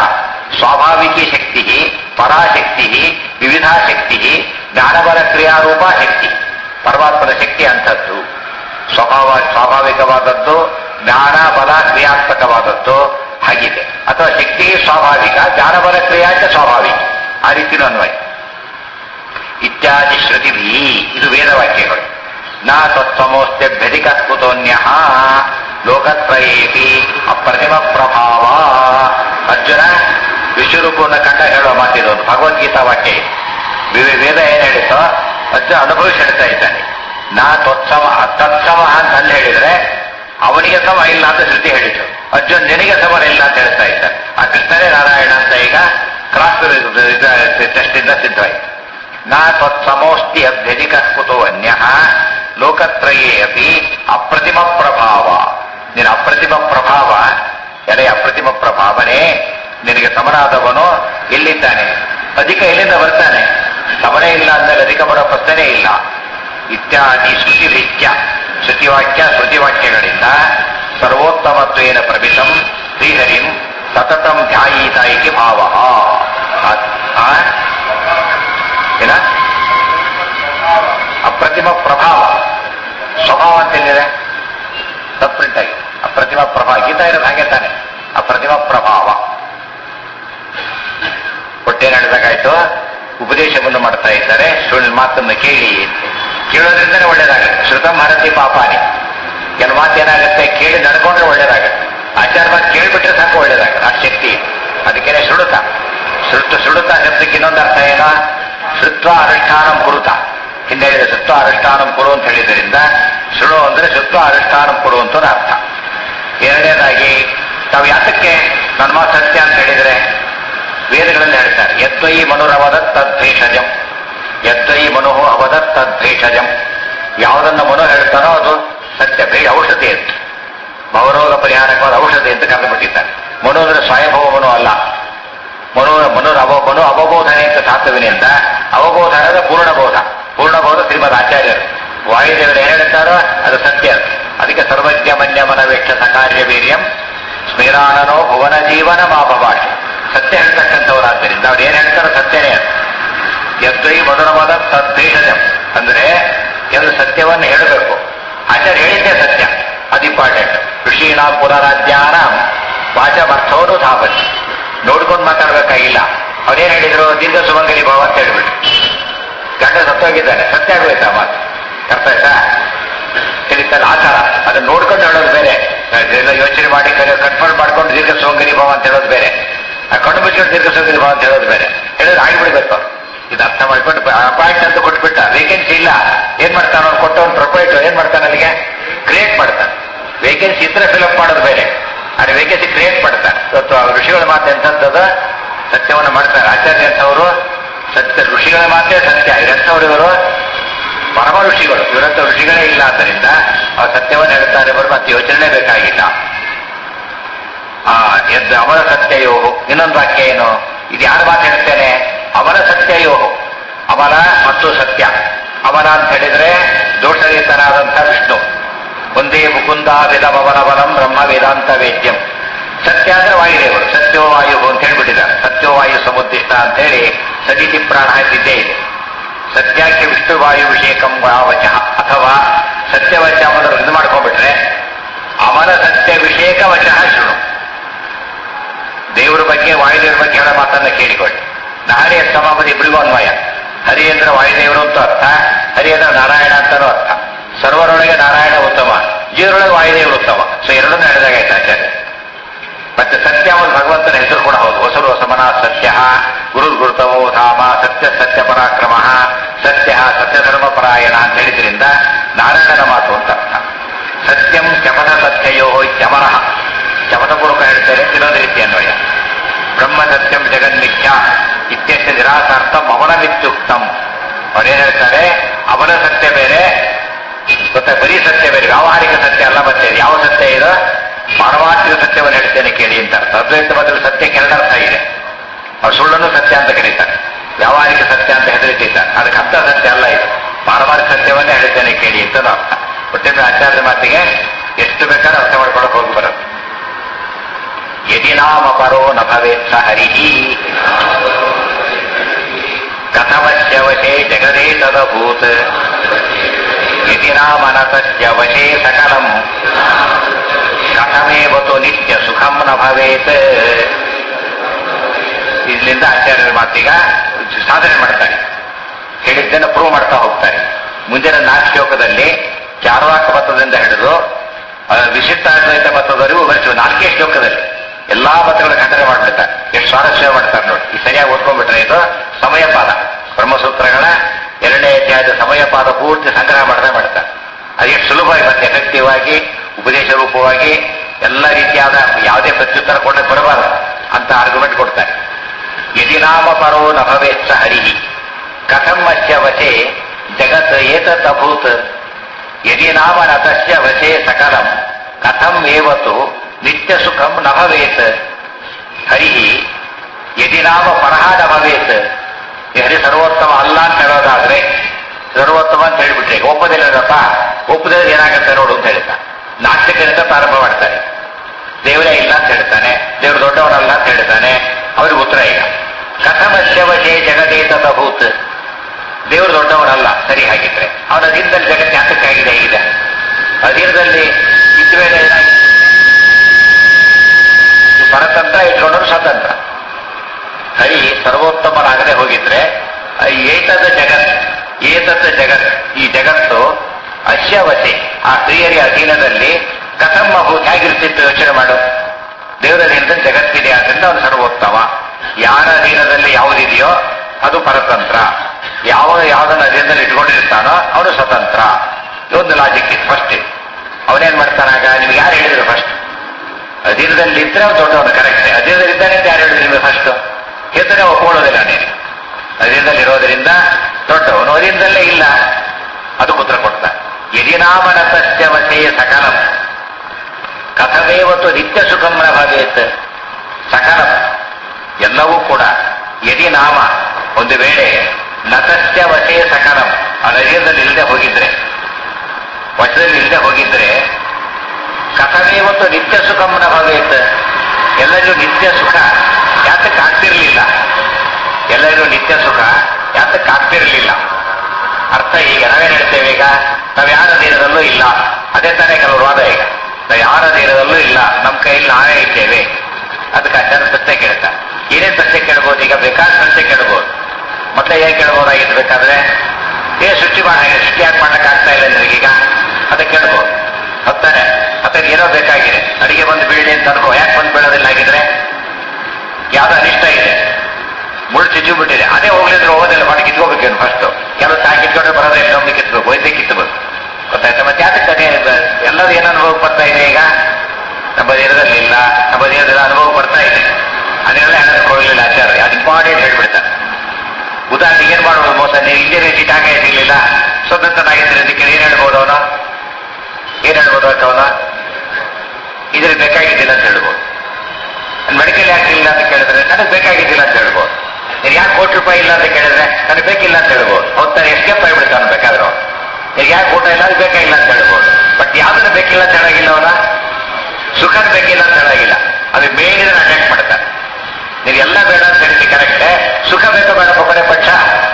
ಸ್ವಾಭಾವಿಕಿ ಶಕ್ತಿ, ಪರಾಶಕ್ತಿ, ವಿವಿಧಾ ಶಕ್ತಿ, ಜ್ಞಾನಬಲ ಕ್ರಿಯಾರೂಪ ಶಕ್ತಿ. ಪರಮಾತ್ಮನ ಶಕ್ತಿ ಅಂಥದ್ದು. ಸ್ವಾಭಾವಿಕವಾದದ್ದು, ಜ್ಞಾನ ಬಲ ಕ್ರಿಯಾತ್ಮಕವಾದದ್ದು ಹಾಗಿದೆ. ಅಥವಾ ಶಕ್ತಿ ಸ್ವಾಭಾವಿಕ, ಜ್ಞಾನಬಲ ಕ್ರಿಯಾಚ ಸ್ವಾಭಾವಿಕ, ಆ ರೀತಿನೂ ಅನ್ವಯ. ಇತ್ಯಾದಿ ಶ್ರುತಿಭಿ, ಇದು ವೇದವಾಕ್ಯಗಳು. ನ ತತ್ವಮೋಸ್ತ್ಯಭ್ಯಧಿಕ ಕುತೋನ್ಯ ಲೋಕತ್ರಯೇಪಿ ಅಪ್ರತಿಮ ಪ್ರಭಾವ. ಅರ್ಜುನ ವಿಶ್ವರೂಪವನ್ನು ಕಂಡ ಹೇಳುವ ಮಾತಿದೊಂದು ಭಗವದ್ಗೀತಾ ವಾಕ್ಯ. ವೇದ ಏನ್ ಹೇಳಿತೋ ಅರ್ಜುನ ಅನುಭವಿಸಿ ಹೇಳ್ತಾ ಇದ್ದಾನೆ. ನಾ ತತ್ಸಮ ತತ್ಸಮ ಅಂತ ಅಲ್ಲಿ ಹೇಳಿದ್ರೆ ಅವನಿಗೆ ಸಮ ಇಲ್ಲ ಅಂತ ಶ್ರುತಿ ಹೇಳಿತು. ಅರ್ಜುನ್ ನಿನಗೆ ಸಮ ಇಲ್ಲ ಅಂತ ಹೇಳ್ತಾ ಇದ್ದಾನೆ. ಆ ಕೃಷ್ಣನೇ ನಾರಾಯಣ ಅಂತ ಈಗ ಕ್ರಾಸ್ ಟೆಸ್ಟ್ ಇಂದ ಸಿದ್ಧವಾಯಿತು. ನ ತ್ವತ್ಸಮೋಸ್ತಿ ಅಭ್ಯಧಿಕ ಕುತೋ ಅನ್ಯ ಲೋಕತ್ರಯೇ ಅಪಿ ಅಪ್ರತಿಮ ಪ್ರಭಾವ. ನಿನ್ನ ಅಪ್ರತಿಮ ಪ್ರಭಾವ, ಎಲೆ ಅಪ್ರತಿಮ ಪ್ರಭಾವನೆ, ನಿನಗೆ ಸಮನಾದವನು ಎಲ್ಲಿದ್ದಾನೆ? ಅಧಿಕ ಎಲ್ಲಿಂದ ಬರ್ತಾನೆ? ಸಮನೇ ಇಲ್ಲ ಅಂದಾಗ ಅಧಿಕ ಬರೋ ಪ್ರಶ್ನೆ ಇಲ್ಲ. ಇತ್ಯಾದಿ ಶ್ರುತಿಭಿತ್ಯ, ಶ್ರುತಿವಾಕ್ಯ ಶ್ರುತಿವಾಕ್ಯಗಳಿಂದ ಸರ್ವೋತ್ತಮತ್ವೇನ ಪ್ರಭಿತಂ ಶ್ರೀಹರಿಂ ಸತತಂ ಧ್ಯಾಯೀತ ಇತಿ ಭಾವ. ಏನ ಅಪ್ರತಿಮ ಪ್ರಭಾವ ಸ್ವಭಾವ ಅಂತೇಳಿದೆ ಸಪ್ರಿಂಟ್ ಆಗಿ. ಅಪ್ರತಿಮ ಪ್ರಭಾವ ಗೀತಾ ಇರೋದು ಹಾಗೆ ತಾನೆ. ಅಪ್ರತಿಮ ಪ್ರಭಾವ ಒಟ್ಟೇನು ಹೇಳಿದಾಗಾಯ್ತು, ಉಪದೇಶವನ್ನು ಮಾಡ್ತಾ ಇದ್ದಾರೆ. ಮಾತನ್ನು ಕೇಳಿ, ಕೇಳೋದ್ರಿಂದನೇ ಒಳ್ಳೇದಾಗುತ್ತೆ. ಶ್ರುತಂ ಹರತಿ ಪಾಪಾನಿ. ಕೆಲವು ಮಾತು ಏನಾಗುತ್ತೆ, ಕೇಳಿ ನಡ್ಕೊಂಡ್ರೆ ಒಳ್ಳೇದಾಗುತ್ತೆ. ಆಚಾರ ಮಾತು ಕೇಳಿಬಿಟ್ರೆ ಸಾಕು ಒಳ್ಳೇದಾಗುತ್ತೆ. ಆ ಶಕ್ತಿ ಅದಕ್ಕೇನೆ ಶ್ರುತ. ಶ್ರುತ ಶಬ್ದಕ್ಕೆ ಇನ್ನೊಂದು ಅರ್ಥ ಏನೋ, ಶ್ರುತ್ವ ಅನುಷ್ಠಾನಂ ಕುರುತ. ಹಿಂದೆ ಹೇಳಿದ ಶ್ರುತ್ವ ಅನುಷ್ಠಾನಂ ಕೊಡು ಅಂತ ಹೇಳಿದ್ರಿಂದ ಶೃಣು ಅಂದ್ರೆ ಶ್ರುತ್ವ ಅನುಷ್ಠಾನಂ ಕೊಡು ಅಂತ ಅರ್ಥ. ಎರಡನೇದಾಗಿ ತಾವು ಯಾತಕ್ಕೆ ನನ್ನ ಮಾತು ಸತ್ಯ ಅಂತ ಹೇಳಿದ್ರೆ ವೇದಗಳಲ್ಲಿ ಹೇಳ್ತಾರೆ, ಯದ್ವೈ ಮನುರವದತ್ ತದ್ಭೇಷಜಂ, ಯದ್ವೈ ಮನು ಅವದತ್ ತದ್ಭೇಷಜಂ. ಯಾವುದನ್ನ ಮನು ಹೇಳ್ತಾನೋ ಅದು ಸತ್ಯ. ಔಷಧಿ ಅಂತ, ಭವರೋಗ ಪರಿಹಾರಕವಾದ ಔಷಧಿ ಅಂತ ಕರೆದುಬಿಟ್ಟಿದ್ದಾರೆ. ಮನು ಅಂದ್ರೆ ಸ್ವಯಂಭವ ಮನು ಅಲ್ಲ. ಮನು ಅವಬೋಧನೆ ಅಂತ ಧಾತುವಿನಿಂದ ಅವಬೋಧನದ ಪೂರ್ಣಬೋಧ. ಪೂರ್ಣಬೋಧ ಶ್ರೀಮದ್ ಆಚಾರ್ಯರು. ವಾಯುದೇವರು ಏನ್ ಹೇಳ್ತಾರೋ ಅದು ಸತ್ಯ. ಅದಕ್ಕೆ ಸರ್ವಜ್ಞ ಮನ್ಯ ಮನವೇಕ್ಷ ಸಕಾರ್ಯ ವೀರ್ಯಂ ಸ್ಮಿರಾಣನೋ ಭುವನ ಜೀವನ ಮಾಪಭಾಷೆ. ಸತ್ಯ ಹೇಳ್ತಕ್ಕಂಥವರಾದ್ದರಿಂದ ಅವ್ರು ಏನ್ ಹೇಳ್ತಾರೋ ಸತ್ಯನೇ ಅದು. ಯದ್ವೈ ಮಧುರವಾದ ತದ್ಭೇಷಜಂ ಅಂದ್ರೆ ಕೆಲವು ಸತ್ಯವನ್ನು ಹೇಳಬೇಕು. ಆಚಾರ್ಯ ಹೇಳಿದ್ದೇ ಸತ್ಯ, ಅದು ಇಂಪಾರ್ಟೆಂಟ್. ಋಷೀಣ ಪುನರಾಜ್ಞಾನ ವಾಚಮರ್ಥವನ್ನು ಧಾವತಿ. ನೋಡ್ಕೊಂಡು ಮಾತಾಡ್ಬೇಕಾಗಿಲ್ಲ. ಅವ್ರೇನ್ ಹೇಳಿದ್ರು, ದೀರ್ಘ ಸುಮಂಗಲಿ ಭಾವ ಅಂತ ಹೇಳ್ಬಿಟ್ಟು ಗಂಡ ಸತ್ತೋಗಿದ್ದಾನೆ, ಸತ್ಯ ಆಗೋಯ್ತಾ ಮಾತು? ಅರ್ಥ ಆಯ್ತಾ? ತಿಳಿತಲ್ಲ ಆಚಾರ. ಅದನ್ನ ನೋಡ್ಕೊಂಡು ಹೇಳೋದು ಬೇರೆ, ಯೋಚನೆ ಮಾಡಿ ಕನ್ಫರ್ಮ್ ಮಾಡ್ಕೊಂಡು ದೀರ್ಘ ಸುಮಂಗಲಿ ಭಾವ ಅಂತ ಹೇಳೋದು ಬೇರೆ, ಆ ಕಣ್ಣು ಮುಚ್ಕೊಂಡು ದೀರ್ಘ ಸುಮಂಗಲಿ ಭಾವ ಅಂತ ಹೇಳೋದು ಬೇರೆ. ಹೇಳಿದ್ರೆ ಆಗಿಬಿಡ್ಬೇಕು. ಇದು ಅರ್ಥ ಮಾಡ್ಕೊಂಡು ಅಪಾಯಿಂಟ್ ಅಂತ ಕೊಟ್ಬಿಟ್ಟ, ವೇಕೆನ್ಸಿ ಇಲ್ಲ. ಏನ್ ಮಾಡ್ತಾನ ಅವ್ನು ಕೊಟ್ಟವನು ಪ್ರೊಪೈಟರ್ ಏನ್ ಮಾಡ್ತಾನೆ, ಅಲ್ಲಿಗೆ ಕ್ರಿಯೇಟ್ ಮಾಡ್ತಾನೆ. ವೇಕೆನ್ಸಿ ಇದ್ರೆ ಫಿಲಪ್ ಮಾಡೋದು ಬೇರೆ, ಆದರೆ ವೇಕೆನ್ಸಿ ಕ್ರಿಯೇಟ್ ಮಾಡ್ತಾರೆ. ಇವತ್ತು ಋಷಿಗಳ ಮಾತು ಎಂಥದ್ದು ಸತ್ಯವನ್ನು ಮಾಡ್ತಾರೆ. ಆಚಾರ್ಯ ಅಂತವರು ಸತ್ಯ, ಋಷಿಗಳ ಮಾತೇ ಸತ್ಯ. ಇವರಂಥವ್ರು ಇವರು ಪರಮ ಋಷಿಗಳು. ಇವರಂತ ಋಷಿಗಳೇ ಇಲ್ಲ. ಆದ್ದರಿಂದ ಅವ್ರು ಸತ್ಯವನ್ನು ಹೇಳ್ತಾರೆ, ಬರೋ ಮತ್ತೆ ಯೋಚನೆ ಬೇಕಾಗಿಲ್ಲ. ಎದ್ದು ಅವರ ಸತ್ಯಯೋಹು. ಇನ್ನೊಂದು ವಾಕ್ಯ ಏನು, ಇದು ಯಾರು ಮಾತು ಹೇಳ್ತೇನೆ? ಅವನ ಸತ್ಯಯೋಹು, ಅಮಲ ಮತ್ತು ಸತ್ಯ. ಅಮಲ ಅಂತ ಹೇಳಿದ್ರೆ ದೋಷರಹಿತನಾದಂಥ ವಿಷ್ಣು. ಒಂದೇ ಮುಕುಂದ ವೇದಮವನವನಂ ಬ್ರಹ್ಮ ವೇದಾಂತ ವೇದ್ಯಂ. ಸತ್ಯ ಅಂದ್ರೆ ವಾಯುದೇವರು, ಸತ್ಯೋ ವಾಯು ಅಂತ ಹೇಳ್ಬಿಟ್ಟಿದ್ದಾರೆ. ಸತ್ಯೋ ವಾಯು ಸಮುದ್ದಿಷ್ಟ ಅಂತ ಹೇಳಿ ಸದಿತಿ ಪ್ರಾಣ ಇದ್ದೇ ಇದೆ. ಸತ್ಯಕ್ಕೆ ವಿಷ್ಣು ವಾಯು ವಿಷಯಕಂ ವಾವಚಃ, ಅಥವಾ ಸತ್ಯವಚ ಅನ್ನೋದ್ರ ಇದು ಮಾಡ್ಕೊಂಡ್ಬಿಟ್ರೆ ಅವನ ಸತ್ಯ ವಿಷಯಕ ವಚಃ ಶೃಣು. ದೇವರ ಬಗ್ಗೆ ವಾಯುದೇವರ ಬಗ್ಗೆ ಹೇಳೋ ಮಾತನ್ನ ಕೇಳಿಕೊಳ್ಳಿ. ನಾಡಿ ಸಮಾಪತಿ ಇಬ್ಬರಿಗೂ ಅನ್ವಯ. ಹರಿ ಅಂದ್ರೆ ವಾಯುದೇವರು ಅಂತ ಅರ್ಥ, ಹರಿ ಅಂದ್ರೆ ನಾರಾಯಣ ಅಂತಾನೂ ಅರ್ಥ. ಸರ್ವರೊಳಗೆ ನಾರಾಯಣ ಉತ್ತಮ, ಜೀವರೊಳಗೆ ವಾಯುದೇವರು ಉತ್ತಮ. ಸೊ ಎರಡನ್ನೂ ಹೇಳಿದಾಗಾಯ್ತು ಆಚಾರ್ಯ. ಮತ್ತೆ ಸತ್ಯ ಒಂದು ಭಗವಂತನ ಹೆಸರು ಕೂಡ ಹೌದು. ಹೊಸರು ಸಮನ ಸತ್ಯ, ಗುರು ಗುರುತಮೋ ಧಾಮ, ಸತ್ಯ ಸತ್ಯ ಪರಾಕ್ರಮ, ಸತ್ಯ ಸತ್ಯಧರ್ಮ ಪರಾಯಣ ಅಂತ ಹೇಳಿದ್ರಿಂದ ನಾರಾಯಣನ ಮಾತು ಅಂತ ಅರ್ಥ. ಸತ್ಯಂ ಶಪಥ ಸತ್ಯಯೋ ಚಮನ, ಶಪಥಪೂರ್ವಕ ಹೇಳ್ತಾರೆ ಇನ್ನೊಂದು ರೀತಿ ಅನ್ವಯ. ಬ್ರಹ್ಮ ಸತ್ಯಂ ಜಗನ್ಮಿಥ್ಯ ಇತ್ಯರ್ಥ ನಿರಾಸಾರ್ಥಂ ಅವನಮಿತ್ಯುಕ್ತಂ. ಅವರೇನ್ ಹೇಳ್ತಾರೆ, ಅವನ ಸತ್ಯ ಬೇರೆ, ಮತ್ತೆ ಬರೀ ಸತ್ಯ ಬೇರೆ, ವ್ಯಾವಹಾರಿಕ ಸತ್ಯ ಅಲ್ಲ. ಮತ್ತೆ ಯಾವ ಸತ್ಯ ಇದು? ಪಾರಮಾರ್ಥಿಕ ಸತ್ಯವನ್ನು ಹೇಳ್ತೇನೆ ಕೇಳಿ ಅಂತ ಅರ್ಥ. ಅದ್ವೈತ ಮೊದಲು ಸತ್ಯಕ್ಕೆ ಎರಡರ್ಥ ಇದೆ. ಅವ್ರು ಸುಳ್ಳನ್ನು ಸತ್ಯ ಅಂತ ಕರೀತಾರೆ, ವ್ಯಾವಹಾರಿಕ ಸತ್ಯ ಅಂತ ಹೆದರಿತಿದ್ದಾರೆ. ಅದಕ್ಕೆ ಅರ್ಥ ಸತ್ಯ ಅಲ್ಲ ಇದು, ಪಾರಮಾರ್ಥಿಕ ಸತ್ಯವನ್ನೇ ಹೇಳ್ತೇನೆ ಕೇಳಿ ಅಂತ ಅರ್ಥ. ಒಟ್ಟಿನ ಆಚಾರ್ಯ ಮಾತಿಗೆ ಎಷ್ಟು ಬೇಕಾದ್ರೂ ಅರ್ಥ ಮಾಡ್ಕೊಂಡು ಹೋಗಿ ಬರುತ್ತೆ. ಯದಿನ ನಾಮ ಪರೋ ನ ಭವೇತ್ ಸ ಹರಿಹಿ ಕಥಮಸ್ಯ ವಶೇ ಜಗದೇ ತದಭೂತ್ ಯದಿ ನಾಮ ನ ತಸ್ಯ ವಶೇ ಸಕಲಂ ಕಥಮೇವತು ನಿತ್ಯ ಸುಖಂ ನ ಭವೇತ್. ಇಲ್ಲಿಂದ ಆಚಾರ್ಯರ ಮಾತೀಗ ಸಾಧನೆ ಮಾಡ್ತಾರೆ, ಹೇಳಿದ್ದನ್ನು ಪ್ರೂವ್ ಮಾಡ್ತಾ ಹೋಗ್ತಾರೆ. ಮುಂದಿನ 4 ಶ್ಲೋಕದಲ್ಲಿ ಚಾರ್ವಾಕ ಮತದಿಂದ ಹಿಡಿದು ವಿಶಿಷ್ಟಾದ್ವೈತ ಮತದವರೆಗೂ ಬರೆಸುವ 4 ಶ್ಲೋಕದಲ್ಲಿ ಎಲ್ಲಾ ಮತಗಳ ಖಂಡನೆ ಮಾಡ್ಬಿಡ್ತಾರೆ. ಎಷ್ಟು ಸ್ವಾರಸ್ಯ ಮಾಡ್ತಾರೆ ನೋಡಿ. ಈ ಸರಿಯಾಗಿ ಓದ್ಕೊಂಡ್ಬಿಟ್ರೆ ಇದು ಸಮಯಪಾದ, ಬ್ರಹ್ಮಸೂತ್ರಗಳ 2ನೇ ಅಧ್ಯಾಯದ ಸಮಯಪಾದ ಪೂರ್ತಿ ಸಂಗ್ರಹ ಮಾಡ್ತಾರೆ. ಅದು ಎಷ್ಟು ಸುಲಭವಾಗಿ ಮತ್ತೆ ಎಫೆಕ್ಟಿವ್ ಆಗಿ ಉಪದೇಶ ರೂಪವಾಗಿ ಎಲ್ಲ ರೀತಿಯಾದ ಯಾವುದೇ ಪ್ರತ್ಯುತ್ತರ ಕೊಡಕ್ಕೆ ಬರಬಾರದು ಅಂತ ಆರ್ಗ್ಯುಮೆಂಟ್ ಕೊಡ್ತಾರೆ. ಯದಿ ನಾಮ ಪರೋ ನ ಭವೇತ್ ಸ ಹರಿಹಿ ಕಥಂ ಅಸ್ಯ ವಶೇ ಜಗತ್ ಏತತ್ ಅಭೂತ್ ಯದಿ ನಾಮ ನ ತಸ್ಯ ವಶೇ ಸಕಲಂ ಕಥಂ ಏವತು ನಿತ್ಯ ಸುಖಂ ನ ಭವೇತ್. ಹರಿಹಿ ಯದಿ ನಾಮ ಪರಹ ನ ಭವೇತ್. ಈ ಹರಿ ಸರ್ವೋತ್ತಮ ಅಲ್ಲ ಅಂತ ಹೇಳೋದಾದ್ರೆ ಸರ್ವೋತ್ತಮ ಅಂತ ಹೇಳ್ಬಿಟ್ರೆ ಒಪ್ಪದಿಲ್ಲದಪ್ಪ, ಒಪ್ಪದಲ್ಲಿ ಏನಾಗುತ್ತೆ ನೋಡು ಅಂತ ಹೇಳ್ತಾ ನಾಸ್ತಿಕರಿಂದ ಪ್ರಾರಂಭ ಮಾಡ್ತಾರೆ. ದೇವರೇ ಇಲ್ಲ ಅಂತ ಹೇಳ್ತಾನೆ, ದೇವರು ದೊಡ್ಡವನಲ್ಲ ಅಂತ ಹೇಳ್ತಾನೆ. ಅವ್ರಿಗೆ ಉತ್ತರ ಈಗ ಕಥಮಸ್ಯ ವಶೇ ಜಗದೇತತ್ ಅಭೂತ್. ದೇವರು ದೊಡ್ಡವನಲ್ಲ, ಸರಿ. ಹಾಗಿದ್ರೆ ಅವನ ಅಧೀನದಲ್ಲಿ ಜಗತ್ತು ಯಾತಕ್ಕಾಗಿದೆ ಈಗ? ಅಧೀನದಲ್ಲಿ ಇದ್ದ ಮೇಲೆ ಪರತಂತ್ರ ಇಟ್ಕೊಂಡ್ರು ಸ್ವತಂತ್ರ. ಹರಿ ಸರ್ವೋತ್ತಮನಾಗದೆ ಹೋಗಿದ್ರೆ ಏತದ ಜಗತ್ ಈ ಜಗತ್ತು ಅಶ್ಯವಸೆ ಆ ಸ್ತ್ರೀಯರಿಗೆ ಅಧೀನದಲ್ಲಿ ಕಥಂ ಅಭೂತ್ ಹೇಗಿರ್ತಿತ್ತು ಯೋಚನೆ ಮಾಡು. ದೇವರ ಅಧೀನದಲ್ಲಿ ಜಗತ್ತಿದೆ, ಆದ್ರಿಂದ ಅವನು ಸರ್ವೋತ್ತಮ. ಯಾರ ಅಧೀನದಲ್ಲಿ ಯಾವುದಿದೆಯೋ ಅದು ಪರತಂತ್ರ, ಯಾವುದನ್ನ ಅಧೀನದಲ್ಲಿ ಇಟ್ಕೊಂಡಿರ್ತಾನೋ ಅವನು ಸ್ವತಂತ್ರ. ಇದೊಂದು ಲಾಜಿಕ್ ಇದೆ. ಫಸ್ಟ್ ಅವನೇನ್ ಮಾಡ್ತಾನಾಗ, ನಿಮ್ಗೆ ಯಾರು ಹೇಳಿದ್ರು ಫಸ್ಟ್ ಅಧೀನದಲ್ಲಿ ಇದ್ರೆ ಅವ್ನು ದೊಡ್ಡವನು, ಕರೆಕ್ಟ್. ಅಧೀನದಲ್ಲಿ ಇದ್ದಾನೆ ಅಂತ ಯಾರು ಹೇಳಿದ್ರು ನಿಮಗೆ ಫಸ್ಟ್? ಹೇಳ್ತಾನೆ ಒಪ್ಕೊಳ್ಳೋದಿಲ್ಲ. ನೀನು ಅಧೀನದಲ್ಲಿ ಇರೋದರಿಂದ ದೊಡ್ಡವನು, ಅಧೀನದಲ್ಲೇ ಇಲ್ಲ, ಅದಕ್ಕೆ ಉತ್ತರ ಕೊಡ್ತಾ ಯದಿ ನಾಮ ನ ತಸ್ಯ ವಶೇ ಸಕಲಂ ಕಥಮೇವತ್ತು ನಿತ್ಯ ಸುಖಂ ನ ಭವೇತ್. ಸಕಲಂ ಎಲ್ಲವೂ ಕೂಡ ಯದಿ ನಾಮ ಒಂದು ವೇಳೆ ನತಸ್ಯ ವಶೇ ಸಕಲಂ ಅಧೀನದಲ್ಲಿ ಇಲ್ಲದೆ ಹೋಗಿದ್ರೆ, ವಶದಲ್ಲಿ ಇಲ್ಲದೆ ಹೋಗಿದ್ರೆ ಕಥಮೇವತ್ತು ನಿತ್ಯ ಸುಖಂ ನ ಭವೇತ್. ಎಲ್ಲರಿಗೂ ನಿತ್ಯ ಸುಖ ಯಾತಕ್ಕಾಗ್ತಿರ್ಲಿಲ್ಲ? ಎಲ್ಲರಿಗೂ ನಿತ್ಯ ಸುಖ ಯಾತಕ್ಕಾಗ್ತಿರ್ಲಿಲ್ಲ? ಅರ್ಥ ಈಗ ನಾವೇನ್ ಹೇಳ್ತೇವೆ, ಈಗ ನಾವು ಯಾರ ಅಧೀನದಲ್ಲೂ ಇಲ್ಲ, ಅದೇ ತಾನೇ ಕೆಲವರು ವಾದ. ಈಗ ನಾವು ಯಾರ ಅಧೀನದಲ್ಲೂ ಇಲ್ಲ, ನಮ್ಮ ಕೈಯಲ್ಲಿ ನಾವೇ ಇದ್ದೇವೆ. ಅದಕ್ಕೆ ಆಚಾರ್ಯ ಪ್ರಶ್ನೆ ಕೇಳ್ತಾರೆ. ಏನೇನು ಪ್ರಶ್ನೆ ಕೇಳ್ಬೋದು? ಈಗ ಬೇಕಾದ ಪ್ರಶ್ನೆ ಕೇಳ್ಬೋದು. ಮತ್ತೆ ಏನ್ ಕೇಳ್ಬೋದಾಗಿತ್ತು? ಬೇಕಾದ್ರೆ ಸೃಷ್ಟಿ ಸೃಷ್ಟಿ ಯಾಕೆ ಮಾಡ್ಲಿಕ್ಕೆ ಆಗ್ತಾ ಇಲ್ಲ ನಿನಗೀಗ? ಅದಕ್ಕೆ ಕೇಳ್ಬೋದು. ಹತ್ತಾನೆ ಮತ್ತೆ ಏನೋ ಬೇಕಾಗಿದೆ, ಅಡಿಗೆ ಬಂದು ಬೀಳಿ ಅಂತ ಅನ್ಕೋ, ಯಾಕೆ ಬಂದು ಬೀಳೋದಿಲ್ಲ? ಆಗಿದ್ರೆ ಯಾವ್ದು ಅನಿಷ್ಟ ಇದೆ, ಮುಳ್ಳು ಚುಚ್ಚಿಬಿಟ್ಟಿದೆ, ಅದೇ ಹೋಗ್ಲಿದ್ರೆ ಹೋಗೋದಿಲ್ಲ, ಮಾಡಿ ಕಿತ್ಕೋಬೇಕೇನು ಫಸ್ಟ್. ಕೆಲವು ತಾಯಿ ಕಿತ್ಕೊಂಡ್ರೆ ಬರೋದೇ ನಮ್ಗೆ ಕಿತ್ಬೇಕು, ವೈದ್ಯ ಕಿತ್ತಬೇಕು, ಗೊತ್ತಾಯ್ತಾ? ಮತ್ತೆ ಯಾತಕ್ಕೆ ಅದೇ ಎಲ್ಲರೂ ಏನು ಅನುಭವ ಬರ್ತಾ ಇದೆ ಈಗ? ನಮ್ಮ ದೇಹದಲ್ಲಿ ಇಲ್ಲ, ನಮ್ಮ ದೇಹದಲ್ಲಿ ಅನುಭವ ಬರ್ತಾ ಇದೆ. ಅದನ್ನೆಲ್ಲ ಹೇಳೋದಕ್ಕೆ ಹೋಗಲಿಲ್ಲ ಆಚಾರ್ಯ, ಅದು ಇಂಪಾರ್ಟೆಂಟ್ ಹೇಳ್ಬಿಡ್ತಾರೆ. ಉದಾಹರಣೆಗೆ ಏನ್ ಮಾಡೋದು ಮೋಸ? ನೀವು ಇಂಜಿನಿಯರಿಂಗ್ ಸೀಟ್ ಹಾಗೆ ಇರಲಿಲ್ಲ, ಸ್ವತಂತ್ರನಾಗಿದ್ರೆ ಅದಕ್ಕೆ ಏನ್ ಹೇಳ್ಬೋದು ಅವನು? ಏನ್ ಹೇಳ್ಬೋದು ಅವನು? ಇದ್ರಿಗೆ ಬೇಕಾಗಿದ್ದಿಲ್ಲ ಅಂತ ಹೇಳ್ಬೋದು. ಮೆಡಿಕಲ್ ಯಾಕೆ ಇಲ್ಲ ಅಂತ ಕೇಳಿದ್ರೆ ನನಗೆ ಬೇಕಾಗಿದ್ದಿಲ್ಲ ಅಂತ ಹೇಳ್ಬೋದು. ನೀನು ಯಾಕೆ ₹1,00,000 ಇಲ್ಲ ಅಂತ ಕೇಳಿದ್ರೆ ನನಗೆ ಬೇಕಿಲ್ಲ ಅಂತ ಹೇಳ್ಬೋದು. ಹೋಗ್ತಾನೆ ಎಸ್ಕೇಪ್ ಆಗಿಬಿಡ್ತಾನೆ ಬೇಕಾದ್ರು. ಈಗ ಯಾಕೆ ಊಟ ಇಲ್ಲ ಅದು ಬೇಕಾಗಿಲ್ಲ ಅಂತ ಹೇಳ್ಬೋದು. ಬಟ್ ಯಾವ್ದನ್ನ ಬೇಕಿಲ್ಲ ಅಂತ ಹೇಳಾಗಿಲ್ಲ ಅವನ, ಸುಖನ ಬೇಕಿಲ್ಲ ಅಂತ ಹೇಳಾಗಿಲ್ಲ. ಅದು ಬೇರೆ ಅಟ್ಯಾಕ್ ಮಾಡ್ತಾರೆ. ನೀವು ಎಲ್ಲ ಬೇಡ ಅಂತ ಹೇಳ್ತಿ ಕರೆಕ್ಟ್, ಸುಖ ಬೇಕೋ ಬೇಡ ಕೊನೆ ಪಕ್ಷ?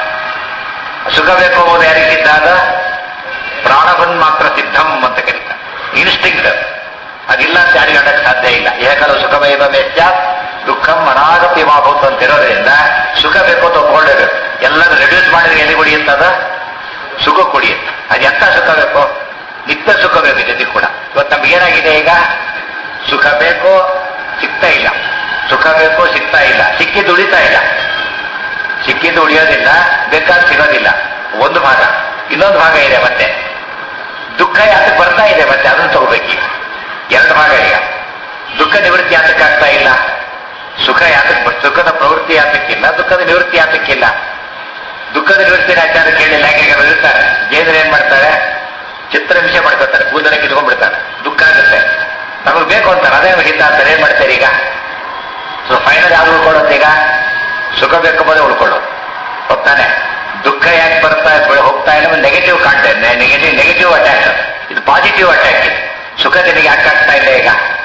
ಸುಖ ಬೇಕು ಅನ್ನೋದು ಯಾರಿಗೆ ಸಿದ್ಧ? ಅದು ಪ್ರಾಣವನ್ ಮಾತ್ರ ಸಿದ್ಧಂ ಅಂತ ಕರೀತಾರೆ. ಇನ್ಸ್ಟಿಂಕ್ಟ್ ಅದಿಲ್ಲ ಅಂತ ಯಾರಿಗೆ ಹೇಳಕ್ಕೆ ಸಾಧ್ಯ ಇಲ್ಲ. ಏಕಲು ಸುಖಮೇವ ವೆಚ್ಚ ದುಃಖಂ ಅನಾಗತಿ ಮಾಭೂತ್ ಅಂತ ಇರೋದ್ರಿಂದ ಸುಖ ಬೇಕು ಅಂತ ಒಪ್ಕೊಳ್ಳೇಬೇಕು. ಎಲ್ಲರೂ ರೆಡ್ಯೂಸ್ ಮಾಡಿದ್ರೆ ಎಲ್ಲಿ ಕುಡಿಯುತ್ತದ? ಸುಖ ಕುಡಿಯುತ್ತೆ. ಅದು ಎಂತ ಸುಖ ಬೇಕು? ನಿತ್ಯ ಸುಖ ಬೇಕು ಜೊತೆ ಕೂಡ. ಇವತ್ತು ನಮ್ಗೆ ಏನಾಗಿದೆ ಈಗ? ಸುಖ ಬೇಕು, ಸಿಗ್ತಾ ಇಲ್ಲ. ಸುಖ ಬೇಕು, ಸಿಗ್ತಾ ಇಲ್ಲ. ಸಿಕ್ಕಿದ್ದು ಉಳಿತಾ ಇಲ್ಲ. ಸಿಕ್ಕಿದ್ದು ಉಳಿಯೋದಿಲ್ಲ, ಬೇಕಾದ ಸಿಗೋದಿಲ್ಲ. ಒಂದು ಭಾಗ. ಇನ್ನೊಂದು ಭಾಗ ಇದೆ ಮತ್ತೆ ದುಃಖ ಯಾತಕ್ಕೆ ಬರ್ತಾ ಇದೆ, ಮತ್ತೆ ಅದನ್ನು ತಗೋಬೇಕೀಗ. 2 ಭಾಗ ಈಗ. ದುಃಖ ನಿವೃತ್ತಿ ಯಾತಕ್ಕಾಗ್ತಾ ಇಲ್ಲ? ಸುಖ ಯಾತಕ್ಕೆ, ಸುಖದ ಪ್ರವೃತ್ತಿ ಯಾತಕ್ಕಿಲ್ಲ, ದುಃಖದ ನಿವೃತ್ತಿ ಯಾತಕ್ಕಿಲ್ಲ? ದುಃಖದ ನಿವೃತ್ತಿನ ಆಚಾರ ಕೇಳಿಲ್ಲ. ಯಾಕೆ ಇರ್ತಾರೆ ಜೇಂದ್ರ ಏನ್ ಮಾಡ್ತಾರೆ? ಚಿತ್ರಹಿಂಸೆ ಮಾಡ್ಕೊತಾರೆ, ಕೂದಲ ಕಿತ್ಕೊಂಡ್ಬಿಡ್ತಾರೆ, ದುಃಖ ಆಗುತ್ತೆ. ನಮಗೆ ಬೇಕು ಅಂತಾರೆ, ಅದೇ ಹಿತ ಅಂತಾರೆ. ಏನ್ ಮಾಡ್ತಾರೆ ಈಗ? ಸೊ ಫೈನಲ್ ಯಾವ್ದು ಉಳ್ಕೊಳ್ಳೋದು ಈಗ? ಸುಖ ಬೇಕು ಬೋದೇ ಉಳ್ಕೊಳ್ಳೋದು. ಹೋಗ್ತಾನೆ ದುಃಖ ಯಾಕೆ ಬರ್ತಾ ಹೋಗ್ತಾ ಇಲ್ಲ? Negative content, negative attack. ಇದು ಪಾಸಿಟಿವ್ ಅಟ್ಯಾಕ್. ಸುಖ ನಿನಗೆ ಯಾಕೆ ಆಗ್ತಾ ಇಲ್ಲ ಈಗ?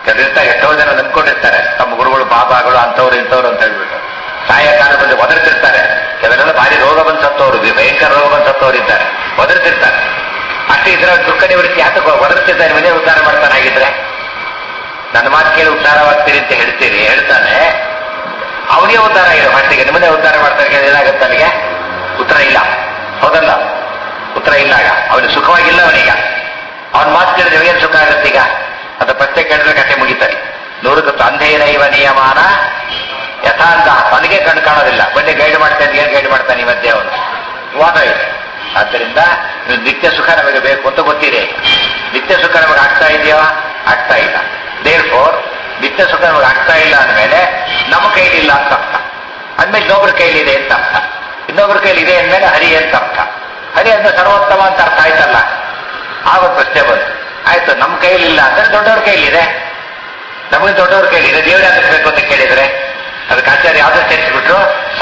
ಕೆಲವಿರ್ತಾರೆ, ಎಷ್ಟೋ ಜನ ನಂಬ್ಕೊಂಡಿರ್ತಾರೆ ತಮ್ಮ ಗುರುಗಳು ಬಾಬಾಗಳು ಅಂಥವ್ರು ಇಂಥವ್ರು ಅಂತ ಹೇಳ್ಬಿಟ್ಟು ಸಾಯ ಕಾಲ ಬಂದು ಒದರ್ತಿರ್ತಾರೆ. ಕೆಲವರೆಲ್ಲ ಭಾರಿ ರೋಗ ಬಂದು ಸತ್ತೋರು, ಭಯಂಕರ ರೋಗ ಬಂದು ಸತ್ತೋರು ಇದ್ದಾರೆ, ಒದರ್ತಿರ್ತಾರೆ. ಅಷ್ಟೇ ಇದ್ರೆ ದುಃಖ ನಿವೃತ್ತಿ ಆತಕ್ಕೆ ಒದರ್ತಿರ್ತಾರೆ, ಮನೆ ಉದ್ಧಾರ ಮಾಡ್ತಾನೆ. ಆಗಿದ್ರೆ ನನ್ನ ಮಾತು ಕೇಳಿ ಉದ್ಧಾರವಾಗ್ತೀರಿ ಅಂತ ಹೇಳ್ತಾನೆ, ಅವನಿಗೆ ಉದ್ಧಾರ ಆಗಿರೋ ಮಟ್ಟಿಗೆ ನಿಮ್ಮನ್ನೇ ಉದ್ಧಾರ ಮಾಡ್ತಾರೆ. ಏನಾಗುತ್ತೆ ಅವನಿಗೆ? ಉತ್ತರ ಇಲ್ಲ. ಹೌದಲ್ಲ? ಉತ್ತರ ಇಲ್ಲ. ಆಗ ಅವನಿಗೆ ಸುಖವಾಗಿಲ್ಲ. ಅವನೀಗ ಅವನ ಮಾತು ಕೇಳಿದ್ರೆ ನಿಮಗೇನು ಸುಖ ಆಗುತ್ತೆ? ಈಗ ಅದು ಪ್ರತ್ಯೇಕ ಕೇಳಿದ್ರೆ ಕಥೆ ಮುಗಿತಾರೆ. ನೂರಕ್ಕೆ ತಂದೆಯನೈವ ನಿಯಮಾನ ಯಥಾಂತ. ಅವನಿಗೆ ಕಣ್ಣು ಕಾಣೋದಿಲ್ಲ. ಬನ್ನಿ ಗೈಡ್ ಮಾಡ್ತಾನೆ, ಏನ್ ಗೈಡ್ ಮಾಡ್ತಾನೆ ಈ ಮಧ್ಯೆ ಅವನು ವಾದ ಇದೆ. ಆದ್ದರಿಂದ ನೀವು ನಿತ್ಯ ಸುಖ ನಮಗೆ ಬೇಕು ಅಂತ ಗೊತ್ತಿದೆ. ನಿತ್ಯ ಸುಖ ನಮಗೆ ಆಗ್ತಾ ಇದೆಯೋ? ಆಗ್ತಾ ಇಲ್ಲ. ದೇರ್ಫೋರ್ ನಿತ್ಯ ಸುಖ ನಮಗೆ ಆಗ್ತಾ ಇಲ್ಲ ಅಂದಮೇಲೆ ನಮ್ಮ ಕೈಲಿಲ್ಲ ಅಂತ ಅರ್ಥ. ಅಂದ್ಮೇಲೆ ಇನ್ನೊಬ್ರ ಕೈಲಿದೆ ಅಂತ ಅರ್ಥ. ಇನ್ನೊಬ್ರ ಕೈಲಿದೆ ಅಂದ್ಮೇಲೆ ಹರಿ ಅಂತ ಅರ್ಥ. ಹರಿ ಅಂದ್ರೆ ಸರ್ವೋತ್ತಮ ಅಂತ ಅರ್ಥ ಆಯ್ತಲ್ಲ. ಆಗ ಪ್ರಶ್ನೆ ಬಂತು, ಆಯ್ತು ನಮ್ಮ ಕೈಲಿಲ್ಲ ಅಂದ್ರೆ ದೊಡ್ಡವ್ರ ಕೈಲಿದೆ, ನಮಗೆ ದೊಡ್ಡವ್ರ ಕೈಲಿದೆ, ದೇವ್ರ ಬೇಕು ಅಂತ ಕೇಳಿದ್ರೆ ಅದಕ್ಕೆ ಆಚಾರ್ಯ ಯಾವ್ದು ಸೇರಿಸ್ಬಿಟ್ರು?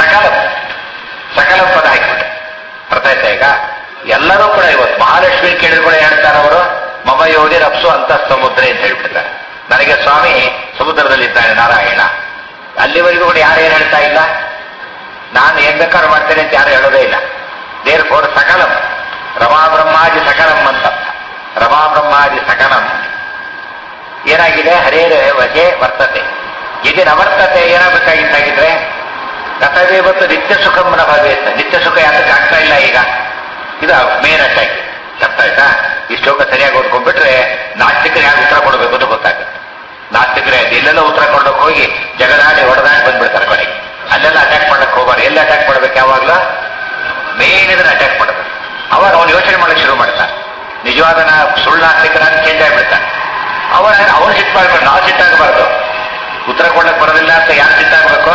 ಸಕಲ ಪದ ಹಾಕಿಬಿಟ್ರು. ಅರ್ಥ ಆಯ್ತಾ? ಈಗ ಎಲ್ಲರೂ ಕೂಡ ಇವತ್ತು ಮಹಾಲಕ್ಷ್ಮಿ ಕೇಳಿದ್ರು ಕೂಡ ಹೇಳ್ತಾರೆ ಅವರು, ಮಮ ಯೋಧಿ ರಪ್ಸು ಅಂತ ಸಮುದ್ರ ಅಂತ ಹೇಳ್ಬಿಡ್ತಾರೆ. ನನಗೆ ಸ್ವಾಮಿ ಸಮುದ್ರದಲ್ಲಿದ್ದಾನೆ ನಾರಾಯಣ. ಅಲ್ಲಿವರೆಗೂ ಕೂಡ ಯಾರು ಏನ್ ಹೇಳ್ತಾ ಇಲ್ಲ, ನಾನು ಏನ್ ಬೇಕಾದ್ರೂ ಮಾಡ್ತೇನೆ ಅಂತ ಯಾರು ಹೇಳೋದೇ ಇಲ್ಲ. ದೇರ್ ಫೋರ್ ಸಕಲಂ ರಮಾ ಬ್ರಹ್ಮಾಜಿ ಸಕಲಂ ಅಂತ. ರಮಾ ಬ್ರಹ್ಮಾಜಿ ಸಕಲಂ ಏನಾಗಿದೆ? ಹರೇರೇ ವಜೆ ವರ್ತತೆ. ಇದು ನವರ್ತತೆ ಏನಾಗಬೇಕಾಗಿದ್ದಾಗಿದ್ರೆ ಕಥವೇ ಇವತ್ತು ನಿತ್ಯ ಸುಖಂನ ಭವೇತ್. ನಿತ್ಯ ಸುಖ ಯಾತಕ್ಕೆ ಆಗ್ತಾ ಇಲ್ಲ ಈಗ? ಇದು ಮೇನ್ ಅಟ್ಯಾಕ್. ಅರ್ಥ ಆಯ್ತಾ? ಈ ಶ್ಲೋಕ ಸರಿಯಾಗಿ ಓದ್ಕೊಂಡ್ಬಿಟ್ರೆ ನಾಸ್ತಿಕರು ಯಾರು ಉತ್ತರ ಕೊಡಬೇಕು ಅಂತ ಗೊತ್ತಾಗುತ್ತೆ. ನಾಸ್ತಿಕರೇ ಎಲ್ಲೆಲ್ಲ ಉತ್ತರ ಕೊಡೋಕೆ ಹೋಗಿ ಜಗದಾಡಿ ಹೊಡೆದಾಡಿ ಬಂದ್ಬಿಡ್ತಾರೆ ಕೊನೆಗೆ. ಅಲ್ಲೆಲ್ಲ ಅಟ್ಯಾಕ್ ಮಾಡಕ್ಕೆ ಹೋಗೋರು. ಎಲ್ಲ ಅಟ್ಯಾಕ್ ಮಾಡ್ಬೇಕು? ಯಾವಾಗಲೂ ಮೇನ್ ಇದನ್ನ ಅಟ್ಯಾಕ್ ಮಾಡಬೇಕು. ಅವಾಗ ಅವನು ಯೋಚನೆ ಮಾಡಕ್ಕೆ ಶುರು ಮಾಡ್ತಾನೆ. ನಿಜವಾದ ಸುಳ್ಳು ನಾಸ್ತಿಕರಾಗಿ ಚೇಂಜ್ ಆಗಿಬಿಡ್ತಾನೆ. ಅವನು ಸಿಟ್ಟಾಗಬಾರ್ದು, ನಾವು ಸಿಟ್ಟಾಗಬಾರ್ದು. ಉತ್ತರ ಕೊಡಕ್ಕೆ ಬರೋದಿಲ್ಲ ಅಂತ ಯಾರು ಸಿಟ್ಟಾಗಬೇಕು?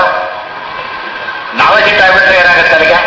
ನಾವೇ ಸಿಟ್ಟಾಗ್ಬಿಟ್ರೆ ಏನಾಗುತ್ತೆ? ಅಲ್ಲಿಗೆ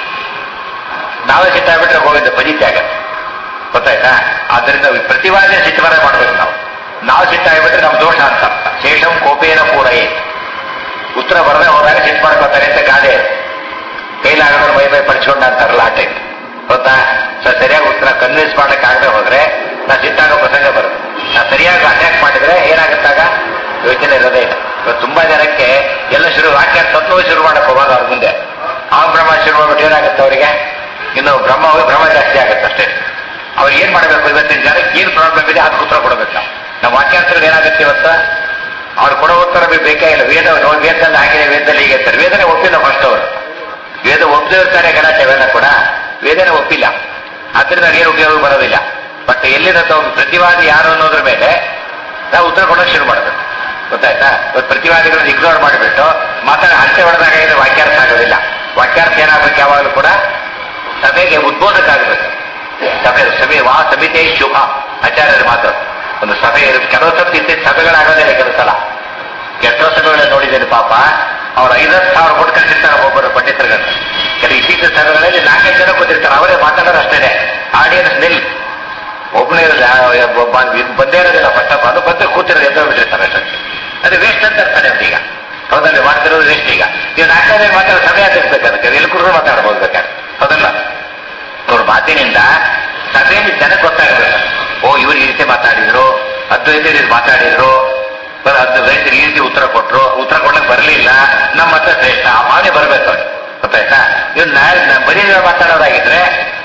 ನಾವೇ ಸಿಟ್ಟಾಗ್ಬಿಟ್ರೆ ಹೋಗಿದ್ದ ಪಜಿತಿ ಆಗತ್ತೆ. ಗೊತ್ತಾಯ್ತಾ? ಆದ್ದರಿಂದ ಪ್ರತಿವಾದೇ ಸಿಟ್ಟುವರ ಮಾಡ್ಬೇಕು. ನಾವು ಸಿಟ್ಟಾಗ್ಬಿಟ್ರೆ ನಮ್ಮ ದೋಷ ಅಂತ ಅರ್ಥ. ಶೇಷಂ ಕೋಪೇನ ಪೂರೈ. ಉತ್ತರ ಬರದೆ ಹೋದಾಗ ಸಿಟ್ಟು ಮಾಡ್ಕೋತಾರೆ ಅಂತ ಗಾದೆ. ಕೈಲಾಗದವ್ರು ಮೈ ಪಡಿಸ್ಕೊಂಡ ಅಂತಾರಲ್ಲ ಆ ಟೈಪ್. ಗೊತ್ತಾ? ಸರಿಯಾಗಿ ಉತ್ತರ ಕನ್ವಿನ್ಸ್ ಮಾಡಕ್ಕೆ ಆಗದೆ ಹೋದ್ರೆ ನಾ ಸಿಟ್ಟಾಗೋ ಪ್ರಸಂಗ ಬರುತ್ತೆ. ನಾ ಸರಿಯಾಗಿ ಅಟ್ಯಾಕ್ ಮಾಡಿದ್ರೆ ಏನಾಗುತ್ತಾಗ ಯೋಚನೆ ಇರೋದೇ ಇಲ್ಲ. ಇವತ್ತು ತುಂಬಾ ಜನಕ್ಕೆ ಎಲ್ಲ ವಾಕ್ಯ ತತ್ವ ಶುರು ಮಾಡಕ್ಕೆ ಹೋಗೋದು ಅವ್ರ ಮುಂದೆ. ಆ ಭ್ರಮ ಶುರು ಮಾಡ್ಬಿಟ್ಟು ಏನಾಗುತ್ತೆ ಅವರಿಗೆ? ಇನ್ನು ಭ್ರಮ ಜಾಸ್ತಿ ಆಗುತ್ತೆ ಅಷ್ಟೇ. ಅವ್ರು ಏನ್ ಮಾಡಬೇಕು? ಇವತ್ತಿನ ಜನಕ್ಕೆ ಏನ್ ಪ್ರಾಬ್ಲಮ್ ಇದೆ ಅದಕ್ಕೆ ಉತ್ತರ ಕೊಡಬೇಕು. ನಮ್ಮ ವಾಕ್ಯಾಂಶಗಳು ಏನಾಗುತ್ತೆ ಇವತ್ತು? ಅವ್ರು ಕೊಡೋ ಉತ್ತರ ಬೇಕೇ ಇಲ್ಲ. ವೇದದಲ್ಲಿ ಹಾಗೆ, ವೇದದಲ್ಲಿ ಹೀಗೆ ಇರ್ತಾರೆ. ವೇದನೆ ಒಪ್ಪಿಲ್ಲ ಫಸ್ಟ್ ಅವರು. ವೇದ ಒಪ್ಪದಿರ್ತಾರೆ ಗಲಾಟೆ ಅವೆಲ್ಲ ಕೂಡ. ವೇದನೆ ಒಪ್ಪಿಲ್ಲ. ಆದ್ರಿಂದ ಏನು ಉಪಯೋಗ ಬರೋದಿಲ್ಲ. ಬಟ್ ಎಲ್ಲಿಂದ ಪ್ರತಿವಾದಿ ಯಾರು ಅನ್ನೋದ್ರ ಮೇಲೆ ನಾವು ಉತ್ತರ ಕೊಡೋಕೆ ಶುರು ಮಾಡಬೇಕು. ಗೊತ್ತಾಯ್ತಾ? ಇವತ್ತು ಪ್ರತಿವಾದಿಗಳನ್ನ ಇಗ್ನೋರ್ ಮಾಡಿಬಿಟ್ಟು ಹಂತೆ ಹೊಡೆದಾಗ ಇದು ವಾಕ್ಯಾರ್ಥ ಆಗೋದಿಲ್ಲ. ವಾಕ್ಯಾರ್ಥ ಏನಾಗಬೇಕು? ಯಾವಾಗಲೂ ಕೂಡ ಸಭೆಗೆ ಉದ್ಬೋಧಕ ಆಗಬೇಕು. ಸಭೆ ಸಮಿತಿ ಶುಭ ಆಚಾರ್ಯರ ಮಾತು. ಒಂದು ಸಭೆ ಇರುತ್ತೆ. ಕೆಲವು ಸರ್ತಿ ಇದ್ದ ಸಭೆಗಳಾಗೋದಿಲ್ಲ. ಕೆಲವು ಸಲ ಎಷ್ಟೋ ಸಭೆಗಳನ್ನ ನೋಡಿದ್ದೇನೆ. ಪಾಪ ಅವ್ರು 50,000 ಕೊಟ್ಟು ಕಳಿಸಿರ್ತಾರೆ ಒಬ್ಬರು ಪಂಡಿತರುಗಳನ್ನ. ಕೆಲವು ಇತ್ತೀಚಿನ ಸಭೆಗಳಲ್ಲಿ 4-5 ಜನ ಕೂತಿರ್ತಾರೆ. ಅವರೇ ಮಾತಾಡೋರು ಅಷ್ಟೇ. ಆಡಿಯನ್ಸ್ ನಿಲ್ ಒಬ್ಬನೇ ಬಂದೇ ಇರೋದಿಲ್ಲ. ಫಸ್ಟ್ ಆಫ್ ಆಲ್ ಬಂದು ಕೂತಿರೋದು ಎದ್ದು ಬಿಟ್ಟಿರ್ತಾರೆ ಅಷ್ಟೇ. ಅದು ವೇಸ್ಟ್ ಅಂತ ಇರ್ತಾನೆ ಈಗ. ಹೌದಲ್ಲಿ ಮಾಡ್ತಿರೋದು ವೇಸ್ಟ್. ಈಗ ನೀವು 4 ಜನ ಮಾತಾಡೋ ಸಮಯ ಆಗಿರ್ಬೇಕು. ಅದಕ್ಕೆ ಎಲ್ಲಿ ಕೂಡ ಮಾತಾಡ್ಬೋದು ಬೇಕಾದ್ರೆ. ಹೌದಲ್ಲ? ಅವ್ರ ಮಾತಿನಿಂದ ಸಭೆಯಲ್ಲಿ ಜನಕ್ಕೆ ಗೊತ್ತಾಗಬೇಕು. ಓ ಇವ್ರು ಈ ರೀತಿ ಮಾತಾಡಿದ್ರು, ಅದ್ವೈತ ರೀತಿ ಮಾತಾಡಿದ್ರು, ಅದ್ವೈತ ಈ ರೀತಿ ಉತ್ತರ ಕೊಟ್ರು, ಉತ್ತರ ಕೊಡಕ್ಕೆ ಬರಲಿಲ್ಲ, ನಮ್ಮ ಹತ್ರ ಶ್ರೇಷ್ಠ ಆ ಭಾವನೆ ಬರಬೇಕು ಅವ್ರಿಗೆ. ಗೊತ್ತಾಯ್ತಾ? ಇವ್ರು ಬರೀ ಮಾತಾಡೋದಾಗಿದ್ರೆ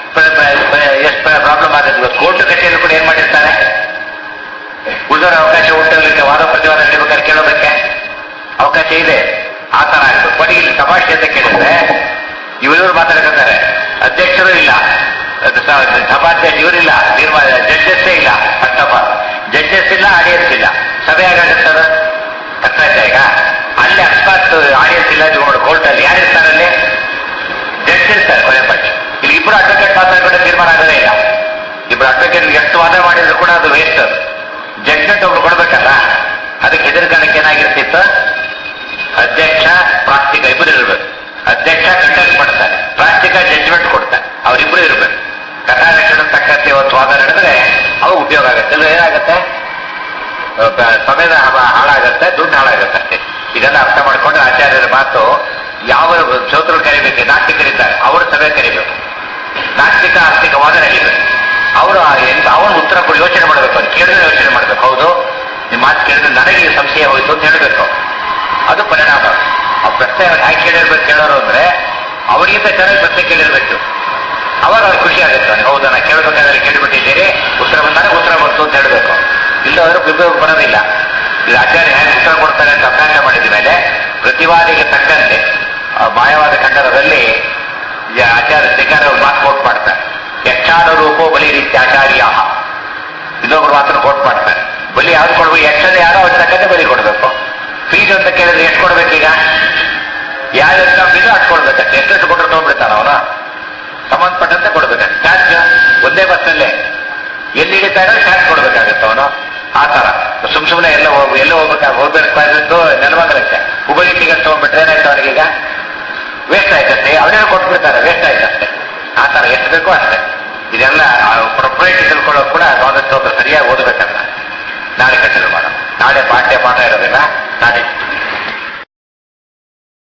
ಎಷ್ಟು ಪ್ರಾಬ್ಲಮ್ ಆಗುತ್ತೆ. ಇವತ್ತು ಕೋರ್ಟ್ ಕಚೇರಿ ಕೂಡ ಏನ್ ಮಾಡಿರ್ತಾರೆ? ಉಳಿದವರ ಅವಕಾಶ ಹುಟ್ಟಲಿಕ್ಕೆ ವಾದ ಪ್ರತಿವಾದ ನಡೀಬೇಕಾದ್ರೆ ಕೇಳೋದಕ್ಕೆ ಅವಕಾಶ ಇದೆ. ಆ ತರ ಆಗ್ಬೇಕು. ಕೊನೆಗೆ ಇಲ್ಲಿ ತಮಾಷೆ ಅಂತ ಕೇಳಿದ್ರೆ ಇವರು ಮಾತಾಡ್ಕೊತಾರೆ. ಅಧ್ಯಕ್ಷರು ಇಲ್ಲ, ಸಭಾಧ್ಯಕ್ಷ ಇವರಿಲ್ಲ, ಜಡ್ಜಸ್ಸೇ ಇಲ್ಲ. ಅಷ್ಟಪ್ಪ ಜಡ್ಜಸ್ ಇಲ್ಲ, ಆಡಿಯನ್ಸ್ ಇಲ್ಲ. ಸಭೆ ಆಗಾಗುತ್ತದ? ಅರ್ಥ ಆಯ್ತಾ? ಈಗ ಅಲ್ಲಿ ಅಕಸ್ಮಾತ್ ಆಡಿಯನ್ಸ್ ಇಲ್ಲ ಇಟ್ಕೊಂಡು ಕೋರ್ಟ್ ಅಲ್ಲಿ ಯಾರಿರ್ತಾರಲ್ಲಿ? ಜಡ್ಜ್ ಇರ್ತಾರೆ ಕೊನೆ ಪಕ್ಷ. ಇಲ್ಲಿ ಇಬ್ಬರು ಅಡ್ವೊಕೇಟ್ ಮಾತಾಡ್ಕೊಂಡು ತೀರ್ಮಾನ ಆಗೋದೇ ಇಲ್ಲ. ಇಬ್ಬರು ಅಡ್ವೊಕೇಟ್ ಎಷ್ಟು ವಾದ ಮಾಡಿದ್ರು ಕೂಡ ಅದು ವೇಸ್ಟ್. ಅದು ಜಡ್ಜ್ಮೆಂಟ್ ಒಬ್ರು ಕೊಡ್ಬೇಕಲ್ಲ. ಅದಕ್ಕೆ ಹೆದರ್ಕಾಲಕ್ಕೆ ಏನಾಗಿರ್ತಿತ್ತು? ಅಧ್ಯಕ್ಷ ಪ್ರಾಸ್ತಿಕ ಇಬ್ಬರು ಇರಬೇಕು. ಅಧ್ಯಕ್ಷ ಕಂಡಕ್ಟ್ ಮಾಡ್ತಾರೆ, ಪ್ರಾಸ್ತಿಕ ಜಡ್ಜ್ಮೆಂಟ್ ಕೊಡ್ತಾರೆ. ಅವರಿಬ್ಬರು ಇರಬೇಕು. ಕಥಾರಕ್ಷಣೆ ತಕ್ಕಂತೆ ಇವತ್ತು ವಾದ ನಡೆದ್ರೆ ಅವು ಉಪಯೋಗ ಆಗುತ್ತೆ. ಇಲ್ಲ ಏನಾಗುತ್ತೆ? ಸಮಯದ ಹಾಳಾಗತ್ತೆ, ದುಡ್ಡು ಹಾಳಾಗತ್ತೆ ಅಷ್ಟೇ. ಇದೆಲ್ಲ ಅರ್ಥ ಮಾಡ್ಕೊಂಡ್ರೆ ಆಚಾರ್ಯರ ಮಾತು ಯಾವ ಶ್ರೋತರು ಕರಿಬೇಕು? ನಾಸ್ತಿಕರಿದ್ದಾರೆ, ಅವರು ಸಭೆ ಕರಿಬೇಕು. ನಾಸ್ತಿಕ ಆಸ್ತಿಕ ವಾದ ನಡೀಬೇಕು. ಅವರು ಅವನು ಉತ್ತರ ಕೊಡಿ ಯೋಚನೆ ಮಾಡಬೇಕು. ಅದು ಕೇಳಿದ್ರೆ ಯೋಚನೆ ಮಾಡಬೇಕು. ಹೌದು ನಿಮ್ಮ ಮಾತು ಕೇಳಿದ್ರೆ ನನಗೆ ಈ ಸಂಶಯ ಹೋಯ್ತು ಅಂತ ಹೇಳಬೇಕು. ಅದು ಪರಿಣಾಮ. ಆ ಪ್ರಶ್ನೆ ಹ್ಯಾಕೆ ಕೇಳಿರ್ಬೇಕು ಕೇಳೋರು ಅಂದ್ರೆ ಅವರಿಗಿಂತ ಚೆನ್ನಾಗಿ ಪ್ರಶ್ನೆ ಕೇಳಿರ್ಬೇಕು. ಅವಾಗ ಅವ್ರು ಖುಷಿ ಆಗುತ್ತೆ. ನನಗೆ ಹೌದಾ ನಾ ಕೇಳಬೇಕಾದ್ರೆ ಕೇಳಿಬಿಟ್ಟಿದ್ದೀರಿ, ಉತ್ತರ ಬಂದಾಗ ಉತ್ತರ ಬಂತು ಅಂತ ಹೇಳಬೇಕು. ಇಲ್ಲವರು ಉಪಯೋಗ ಬರೋದಿಲ್ಲ. ಇದು ಆಚಾರ್ಯ ಹೇಗೆ ಉತ್ತರ ಕೊಡ್ತಾರೆ ಅಂತ ಅಭ್ಯಾಸ ಮಾಡಿದ ಮೇಲೆ ಪ್ರತಿವಾದಿಗೆ ತಕ್ಕಂತೆ ಮಾಯವಾದ ಖಂಡನದಲ್ಲಿ ಆಚಾರ್ಯ ಶ್ರೀಕಾರ ಮಾತು ಕೋಟ್ ಮಾಡ್ತಾರೆ. ಯಕ್ಷಾನ ರೂಪೋ ಬಲಿ ರೀತಿ ಆಚಾರ್ಯ ಇನ್ನೊಬ್ರು ಮಾತ್ರ ಕೋಟ್ ಮಾಡ್ತಾರೆ. ಬಲಿ ಯಾವ್ದು ಕೊಡ್ಬೇಕು, ಯಕ್ಷದ ಯಾರೋ ಅವ್ರ ತಕ್ಕಂತೆ ಬಲಿ ಕೊಡಬೇಕು. ಫೀಸ್ ಅಂತ ಕೇಳಿದ್ರೆ ಎಷ್ಟು ಕೊಡ್ಬೇಕೀಗ? ಯಾವ ಎಕ್ಸಾಮ್ ಅಷ್ಟು ಕೊಡ್ಬೇಕಂತೆ. ಎಷ್ಟು ಕೊಟ್ಟರು ತಗೊಂಡ್ಬಿಡ್ತಾನ ಅವನು, ಸಂಬಂಧಪಟ್ಟಂತೆ ಕೊಡ್ಬೇಕಂತೆ. ಚಾರ್ಜ್ ಒಂದೇ ಬಸ್ಸಲ್ಲೇ ಎಲ್ಲಿ ಹಿಡಿತಾ ಇರೋ ಚಾರ್ಜ್ ಕೊಡ್ಬೇಕಾಗತ್ತೆ ಅವನು. ಆ ತರ ಸುಮ್ಮನೆ ಎಲ್ಲ ಹೋಗ್ಬೇಕಾಗಿದ್ದು ನೆಲಮಂಗಲಕ್ಕೆ ಹುಬ್ಬಳ್ಳಿ ಟಿಕೆಟ್ ತಗೊಂಡ್ಬಿಟ್ರೆ ಏನಾಯ್ತು ಅವನಿಗೀಗ? ವೇಸ್ಟ್ ಆಯ್ತಷ್ಟೇ. ಅವನೇನು ಕೊಟ್ಬಿಡ್ತಾರೆ, ವೇಸ್ಟ್ ಆಯ್ತಷ್ಟೇ. ಆ ತರ ಎಷ್ಟು ಬೇಕೋ ಅಷ್ಟೇ. ಇದೆಲ್ಲ ಪ್ರೊಪ್ರೈಟಿ ತಿಳ್ಕೊಳ್ಳೋಕೆ ಕೂಡ ಗೌರ್ಮೆಂಟ್ ಸರಿಯಾಗಿ ಓದಬೇಕಂತ. ನಾಳೆ ಕಂಟಿನ್ಯೂ ಮಾಡೋಣ. ನಾಳೆ ಪಾಠ ಇರೋದು.